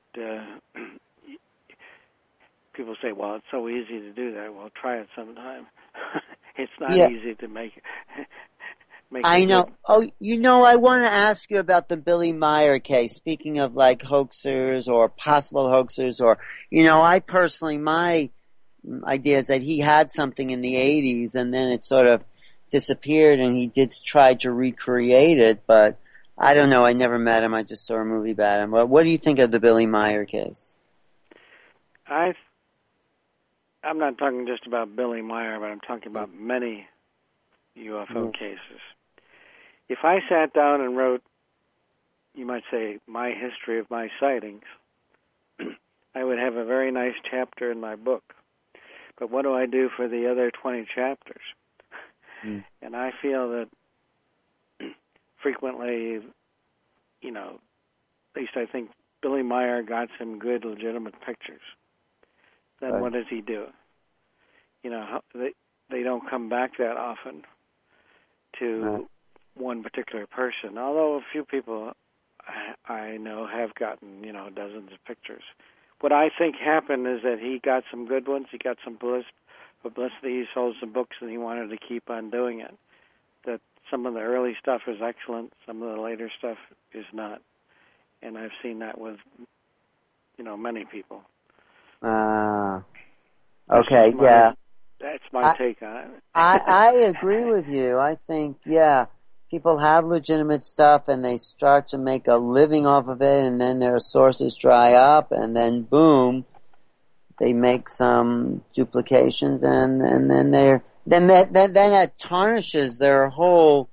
people say, "Well, it's so easy to do that." Well, try it sometime. It's not easy to make. I know. Good. Oh, you know, I want to ask you about the Billy Meier case. Speaking of like hoaxers or possible hoaxers, or, you know, I personally, my idea is that he had something in the 80s and then it sort of disappeared, and he did try to recreate it, but I don't know. I never met him. I just saw a movie about him. What do you think of the Billy Meier case? I'm not talking just about Billy Meier, but I'm talking about many UFO cases. If I sat down and wrote, you might say, my history of my sightings, I would have a very nice chapter in my book. But what do I do for the other 20 chapters? And I feel that frequently, you know, at least I think Billy Meier got some good, legitimate pictures. Then what does he do? You know, they don't come back that often to one particular person, although a few people I know have gotten, you know, dozens of pictures. What I think happened is that he got some good ones, he got some publicity, he sold some books, and he wanted to keep on doing it. That some of the early stuff is excellent, some of the later stuff is not. And I've seen that with, you know, many people. Okay, yeah. That's my take on it. I agree with you. I think, people have legitimate stuff and they start to make a living off of it, and then their sources dry up, and then boom, they make some duplications, and then that tarnishes their whole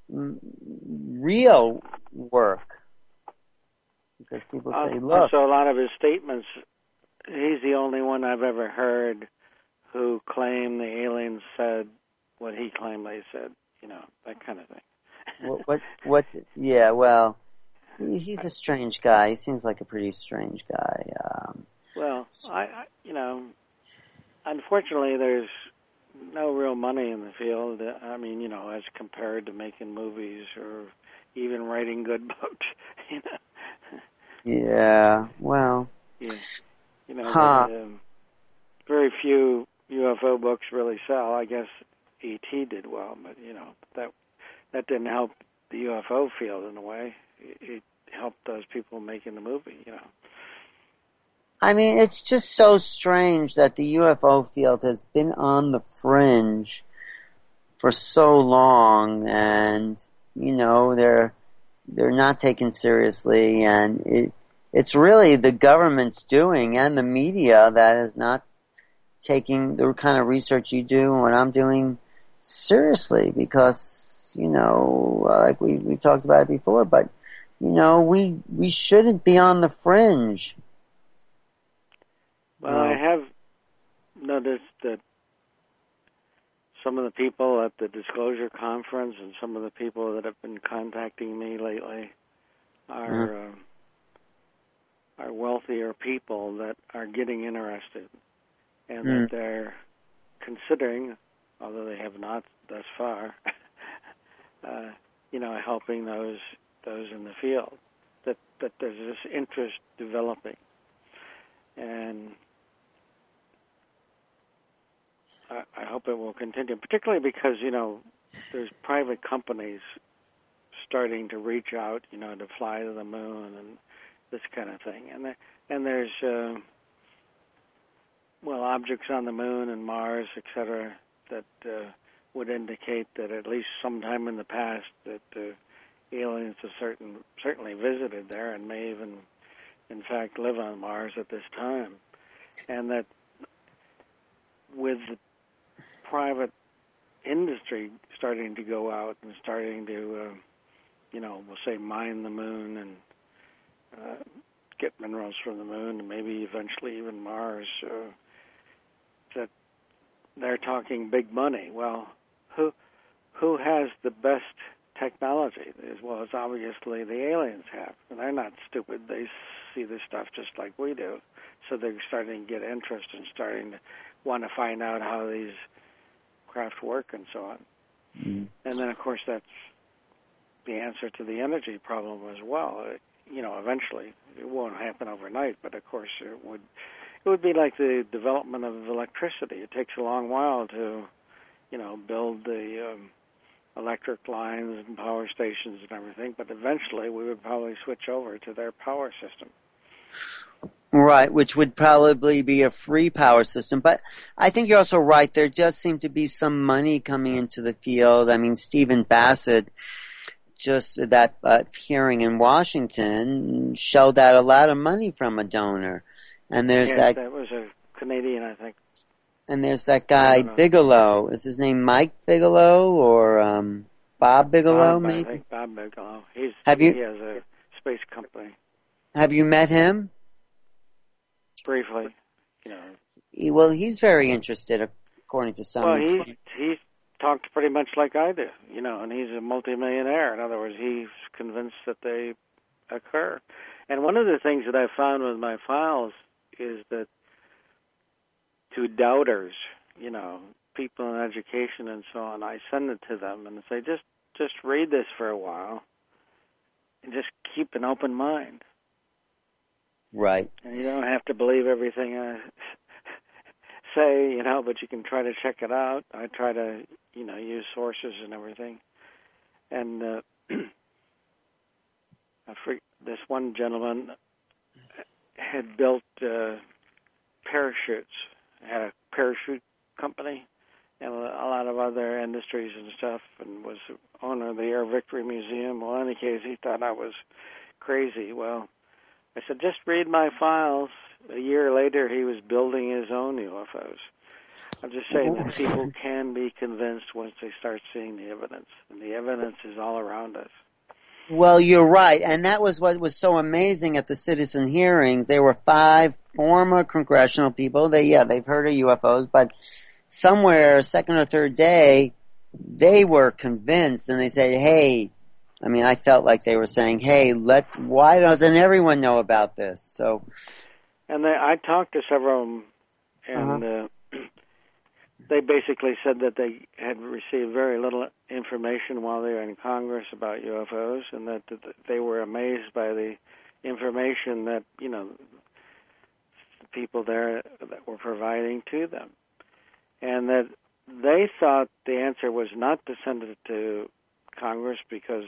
real work. Because people say, look. Also, a lot of his statements, he's the only one I've ever heard who claimed the aliens said what he claimed they said, you know, that kind of thing. Yeah, well, he's a strange guy. He seems like a pretty strange guy. Well, I you know, unfortunately, there's no real money in the field. I mean, you know, as compared to making movies or even writing good books, you know. Yeah, well. Yeah. You know, very few UFO books really sell. I guess E.T. did well, but, you know, that didn't help the UFO field in a way. It helped those people making the movie, you know. I mean, it's just so strange that the UFO field has been on the fringe for so long, and, you know, they're not taken seriously, and it's really the government's doing and the media that is not taking the kind of research you do and what I'm doing seriously, because, you know, like we talked about it before, but, you know, we shouldn't be on the fringe. Well, I have noticed that some of the people at the Disclosure Conference and some of the people that have been contacting me lately are wealthier people that are getting interested, and that they're considering, although they have not thus far, helping those in the field. That there's this interest developing, and I hope it will continue. Particularly because there's private companies starting to reach out, to fly to the moon and this kind of thing, and there's objects on the moon and Mars, etc., that would indicate that at least sometime in the past that aliens have certainly visited there and may even, in fact, live on Mars at this time. And that with the private industry starting to go out and starting to, we'll say mine the moon and get minerals from the moon and maybe eventually even Mars, that they're talking big money. Well, who has the best technology? Well, it's obviously the aliens have, and they're not stupid. They see this stuff just like we do, so they're starting to get interest and starting to want to find out how these craft work and so on. Mm-hmm. And then, of course, that's the answer to the energy problem as well. Eventually, it won't happen overnight, but of course, it would be like the development of electricity. It takes a long while to, build the electric lines and power stations and everything, but eventually we would probably switch over to their power system. Right, which would probably be a free power system. But I think you're also right. There does seem to be some money coming into the field. I mean, Stephen Bassett, just that hearing in Washington, shelled out a lot of money from a donor. And there's that was a Canadian, I think. And there's that guy Bigelow. Is his name Mike Bigelow or Bob Bigelow? Maybe. I think Bob Bigelow. He has a space company. Have you met him? Briefly, Well, he's very interested, according to some. Well, he talked pretty much like I do, and he's a multimillionaire. In other words, he's convinced that they occur. And one of the things that I found with my files is that to doubters, people in education and so on, I send it to them and say, just read this for a while and just keep an open mind. Right. And you don't have to believe everything I say, but you can try to check it out. I try to, use sources and everything. And this one gentleman had built parachutes, had a parachute company and a lot of other industries and stuff, and was owner of the Air Victory Museum. Well, in any case, he thought I was crazy. Well, I said, just read my files. A year later, he was building his own UFOs. I'm just saying that people can be convinced once they start seeing the evidence, and the evidence is all around us. Well, you're right, and that was what was so amazing at the citizen hearing. There were 5 former congressional people. They've heard of UFOs, but somewhere, second or third day, they were convinced, and they said, hey, I felt like they were saying, hey, why doesn't everyone know about this? So, and I talked to several of them, and they basically said that they had received very little information while they were in Congress about UFOs, and that they were amazed by the information that, the people there that were providing to them. And that they thought the answer was not to send it to Congress because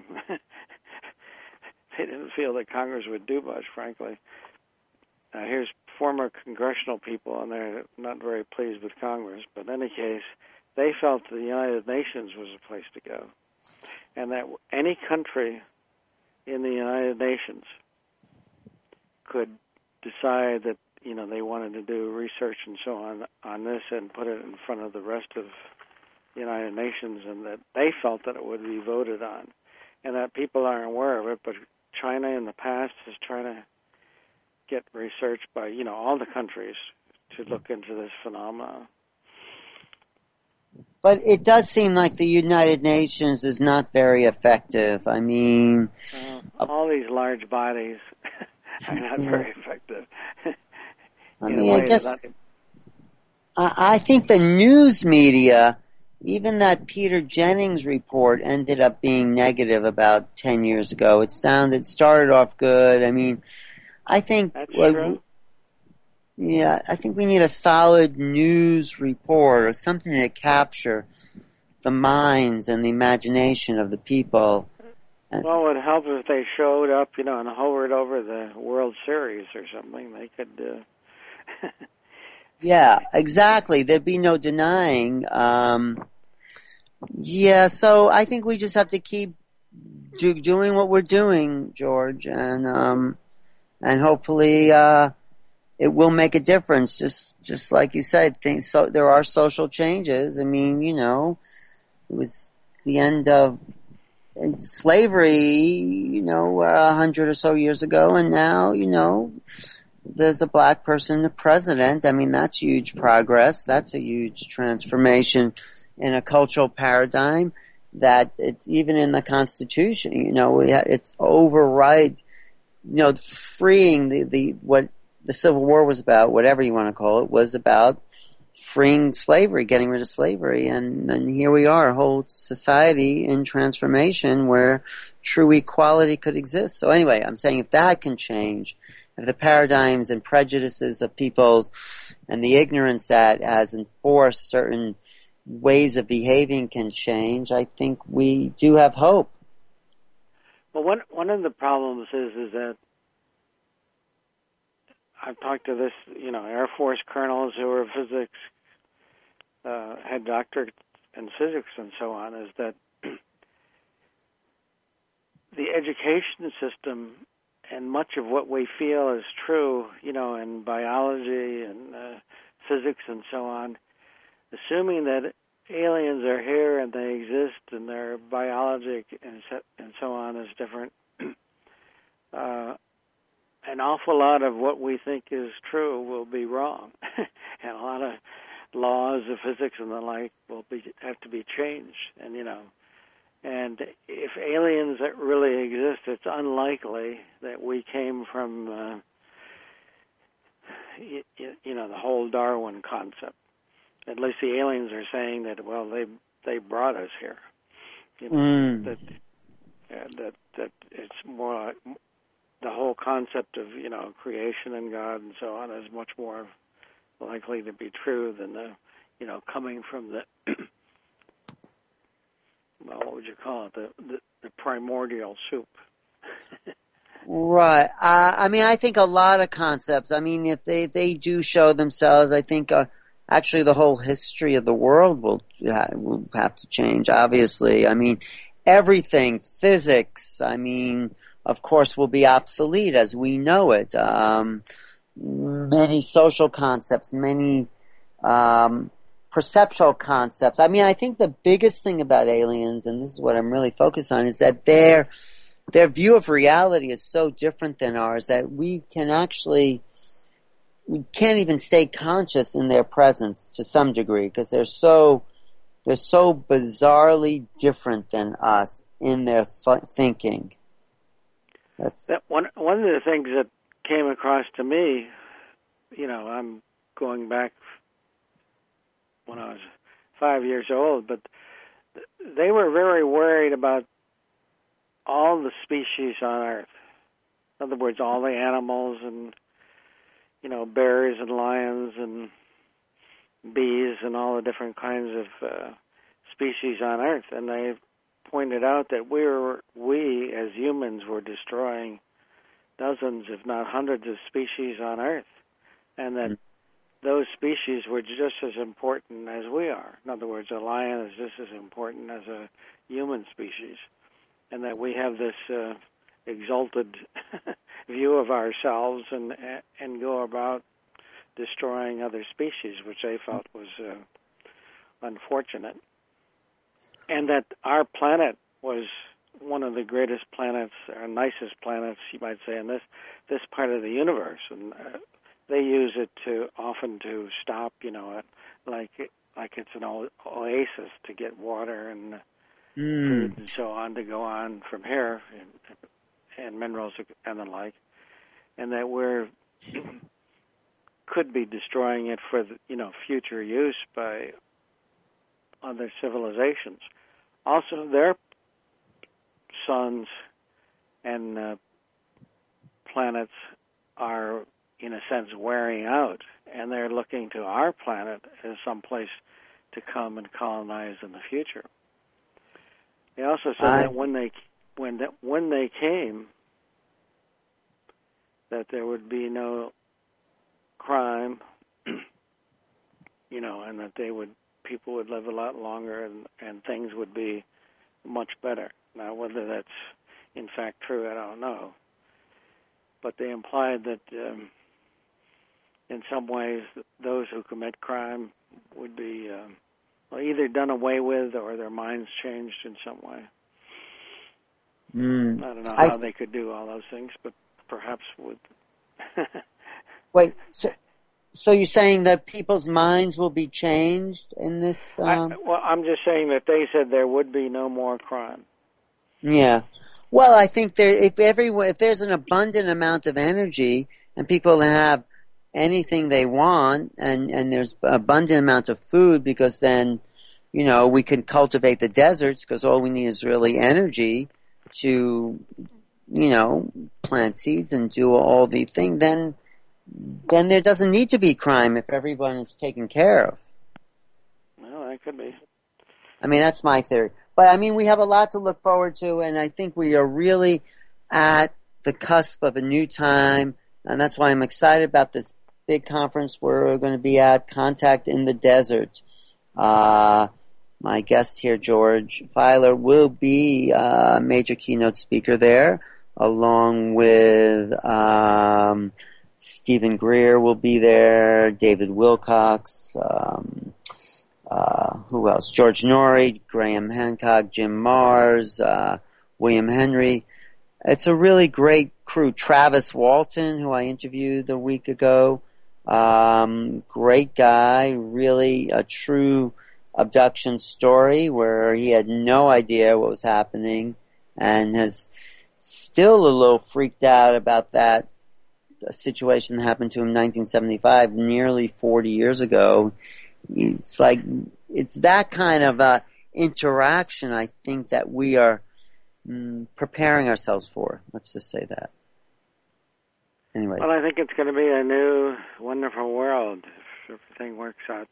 they didn't feel that Congress would do much, frankly. Here's former congressional people, and they're not very pleased with Congress. But in any case, they felt the United Nations was a place to go, and that any country in the United Nations could decide that they wanted to do research and so on this and put it in front of the rest of the United Nations, and that they felt that it would be voted on, and that people aren't aware of it. But China in the past is trying to get research by all the countries to look into this phenomenon. But it does seem like the United Nations is not very effective. All these large bodies are not very effective. I guess I think the news media, even that Peter Jennings report, ended up being negative about 10 years ago. It started off good. I mean, I think, That's well, true. yeah, I think we need a solid news report or something to capture the minds and the imagination of the people. And, Well, it would help if they showed up, and hovered over the World Series or something. They could. yeah, exactly. There'd be no denying. Yeah, so I think we just have to keep doing what we're doing, George, and hopefully it will make a difference. Just like you said, things. So there are social changes. I mean, it was the end of slavery, 100 or so years ago, and now, there's a black person, the president. I mean, that's huge progress. That's a huge transformation in a cultural paradigm that it's even in the Constitution. It's override. Freeing the what the Civil War was about, whatever you want to call it, was about freeing slavery, getting rid of slavery, and then here we are, a whole society in transformation where true equality could exist. So anyway, I'm saying if that can change, if the paradigms and prejudices of people's and the ignorance that has enforced certain ways of behaving can change, I think we do have hope. Well, one of the problems is that I've talked to Air Force colonels who are physics, had doctorates in physics and so on, is that the education system and much of what we feel is true, in biology and physics and so on, assuming that aliens are here and they exist and their biology and so on is different, an awful lot of what we think is true will be wrong, and a lot of laws of physics and the like have to be changed. And if aliens that really exist, it's unlikely that we came from the whole Darwin concept. At least the aliens are saying that. Well, they brought us here. That it's more like the whole concept of creation and God and so on is much more likely to be true than the coming from the well, what would you call it, the primordial soup. Right. I mean, I think a lot of concepts. I mean, if they do show themselves, I think actually the whole history of the world will have to change. Obviously, I mean, everything, physics. I mean, of course, will be obsolete as we know it. Many social concepts, many perceptual concepts. I mean, I think the biggest thing about aliens, and this is what I'm really focused on, is that their view of reality is so different than ours that we can't even stay conscious in their presence to some degree because they're so bizarrely different than us in their thinking. That one of the things that came across to me, I'm going back when I was 5 years old, but they were very worried about all the species on Earth. In other words, all the animals and, bears and lions and bees and all the different kinds of species on Earth. And they pointed out that we as humans were destroying dozens, if not hundreds, of species on Earth, and that those species were just as important as we are. In other words, a lion is just as important as a human species, and that we have this exalted view of ourselves and go about destroying other species, which they felt was unfortunate. And that our planet was one of the greatest planets, or nicest planets, you might say, in this part of the universe. And they use it often to stop, like it's an oasis to get water and food and so on to go on from here, and minerals and the like. And that we're could be destroying it for future use by other civilizations. Also, their suns and planets are, in a sense, wearing out, and they're looking to our planet as some place to come and colonize in the future. They also said that when they came, that there would be no crime, and that people would live a lot longer, and things would be much better. Now, whether that's in fact true, I don't know. But they implied that in some ways those who commit crime would be either done away with or their minds changed in some way. I don't know how they could do all those things, but perhaps would. Wait, so you're saying that people's minds will be changed in this? I'm just saying that they said there would be no more crime. Yeah. Well, I think if there's an abundant amount of energy and people have anything they want, and there's abundant amount of food, because then, we can cultivate the deserts, because all we need is really energy to, plant seeds and do all the thing. Then there doesn't need to be crime if everyone is taken care of. Well, that could be. I mean, that's my theory. But, we have a lot to look forward to, and I think we are really at the cusp of a new time, and that's why I'm excited about this big conference we're going to be at, Contact in the Desert. My guest here, George Filer, will be a major keynote speaker there, along with Stephen Greer will be there, David Wilcox, who else? George Norrie, Graham Hancock, Jim Mars, William Henry. It's a really great crew. Travis Walton, who I interviewed a week ago. Great guy, really a true abduction story where he had no idea what was happening and has still a little freaked out about that situation that happened to him in 1975, nearly 40 years ago. It's that kind of interaction, I think, that we are preparing ourselves for. Let's just say that. Anyway. Well, I think it's going to be a new, wonderful world if everything works out.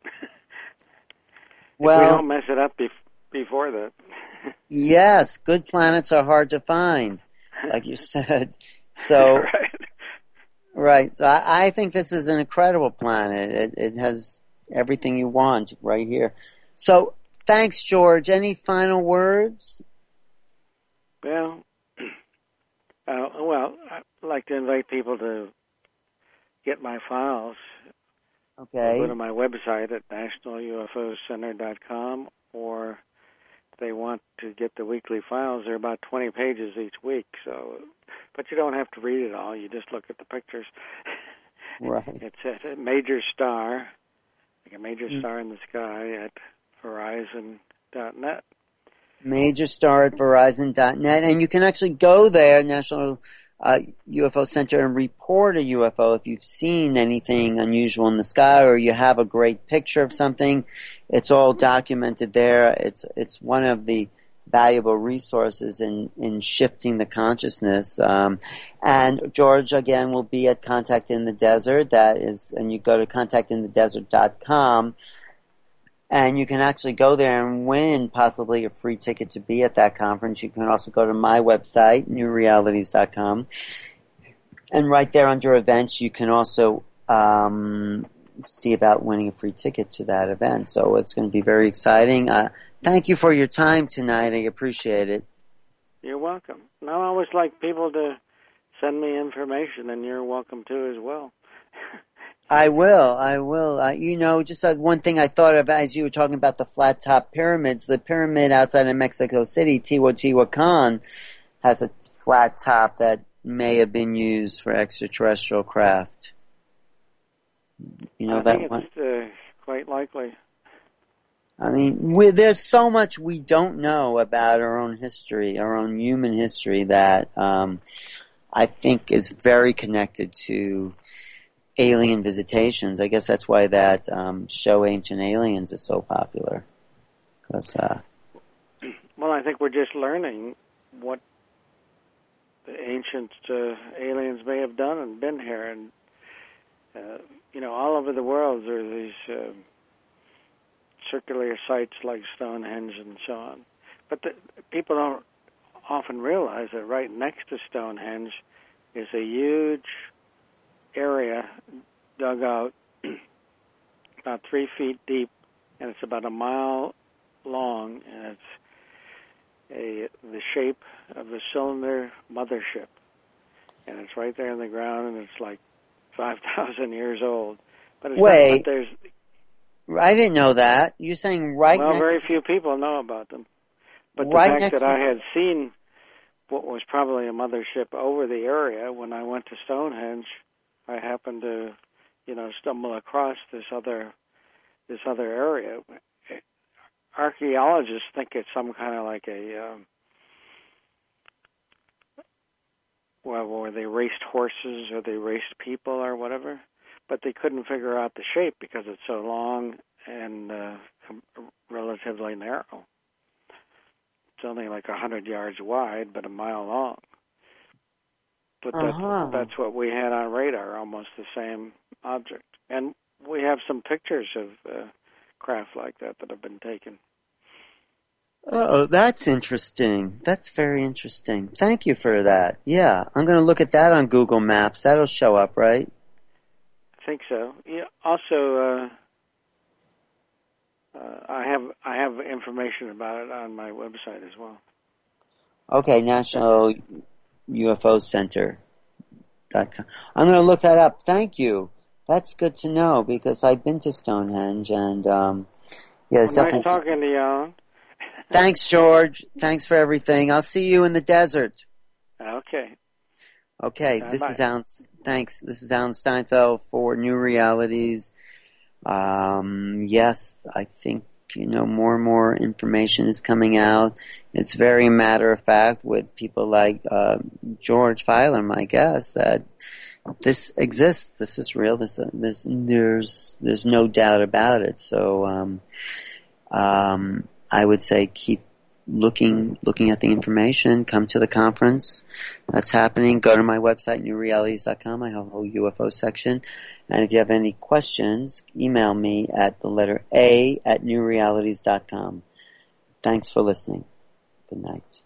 Well, we don't mess it up before that. Yes, good planets are hard to find, like you said. So, right. So I think this is an incredible planet. It has everything you want right here. So, thanks, George. Any final words? Well, I'd like to invite people to get my files. Okay. Go to my website at nationalufocenter.com, or if they want to get the weekly files, they're about 20 pages each week. So, but you don't have to read it all. You just look at the pictures. Right. It's a major star, like a major star in the sky, at Verizon.net. Major star at Verizon.net, and you can actually go there, National UFO Center, and report a UFO if you've seen anything unusual in the sky or you have a great picture of something. It's all documented there. It's one of the valuable resources in shifting the consciousness. And George, again, will be at Contact in the Desert. And you go to contactinthedesert.com. And you can actually go there and win possibly a free ticket to be at that conference. You can also go to my website, newrealities.com. And right there under events, you can also see about winning a free ticket to that event. So it's going to be very exciting. Thank you for your time tonight. I appreciate it. You're welcome. And I always like people to send me information, and you're welcome to as well. I will. Just one thing I thought of as you were talking about the flat top pyramids. The pyramid outside of Mexico City, Teotihuacan, has a flat top that may have been used for extraterrestrial craft. You know, I think it's quite likely. I mean, there's so much we don't know about our own history, our own human history, that I think is very connected to alien visitations. I guess that's why that show Ancient Aliens is so popular. 'Cause, well, I think we're just learning what the ancient aliens may have done and been here. And, all over the world there are these circular sites like Stonehenge and so on. But people don't often realize that right next to Stonehenge is a huge area dug out about 3 feet deep, and it's about a mile long, and it's the shape of a cylinder mothership. And it's right there in the ground, and it's like 5,000 years old. But it's Wait. not, but there's... I didn't know that. You're saying right well, next... very few people know about them. But right the fact next that I had seen what was probably a mothership over the area, when I went to Stonehenge, I happened to, stumble across this other area. Archaeologists think it's some kind of like a, where they raced horses or they raced people or whatever, but they couldn't figure out the shape because it's so long and relatively narrow. It's only like 100 yards wide, but a mile long. But that's what we had on radar, almost the same object. And we have some pictures of craft like that have been taken. Oh, that's interesting. That's very interesting. Thank you for that. Yeah, I'm going to look at that on Google Maps. That'll show up, right? I think so. Yeah. Also, I have information about it on my website as well. Okay, National UFO Center.com. I'm going to look that up. Thank you. That's good to know because I've been to Stonehenge and nice talking to you, Alan. Thanks, George. Thanks for everything. I'll see you in the desert. Okay. Okay. Bye-bye. This is Alan. Thanks. This is Alan Steinfeld for New Realities. Yes, I think more and more information is coming out. It's very matter of fact with people like George Phylum, I guess, that this exists. This is real. There's no doubt about it. So I would say keep looking at the information. Come to the conference that's happening. Go to my website, newrealities.com. I have a whole UFO section. And if you have any questions, email me at the letter A at newrealities.com. Thanks for listening. Good night.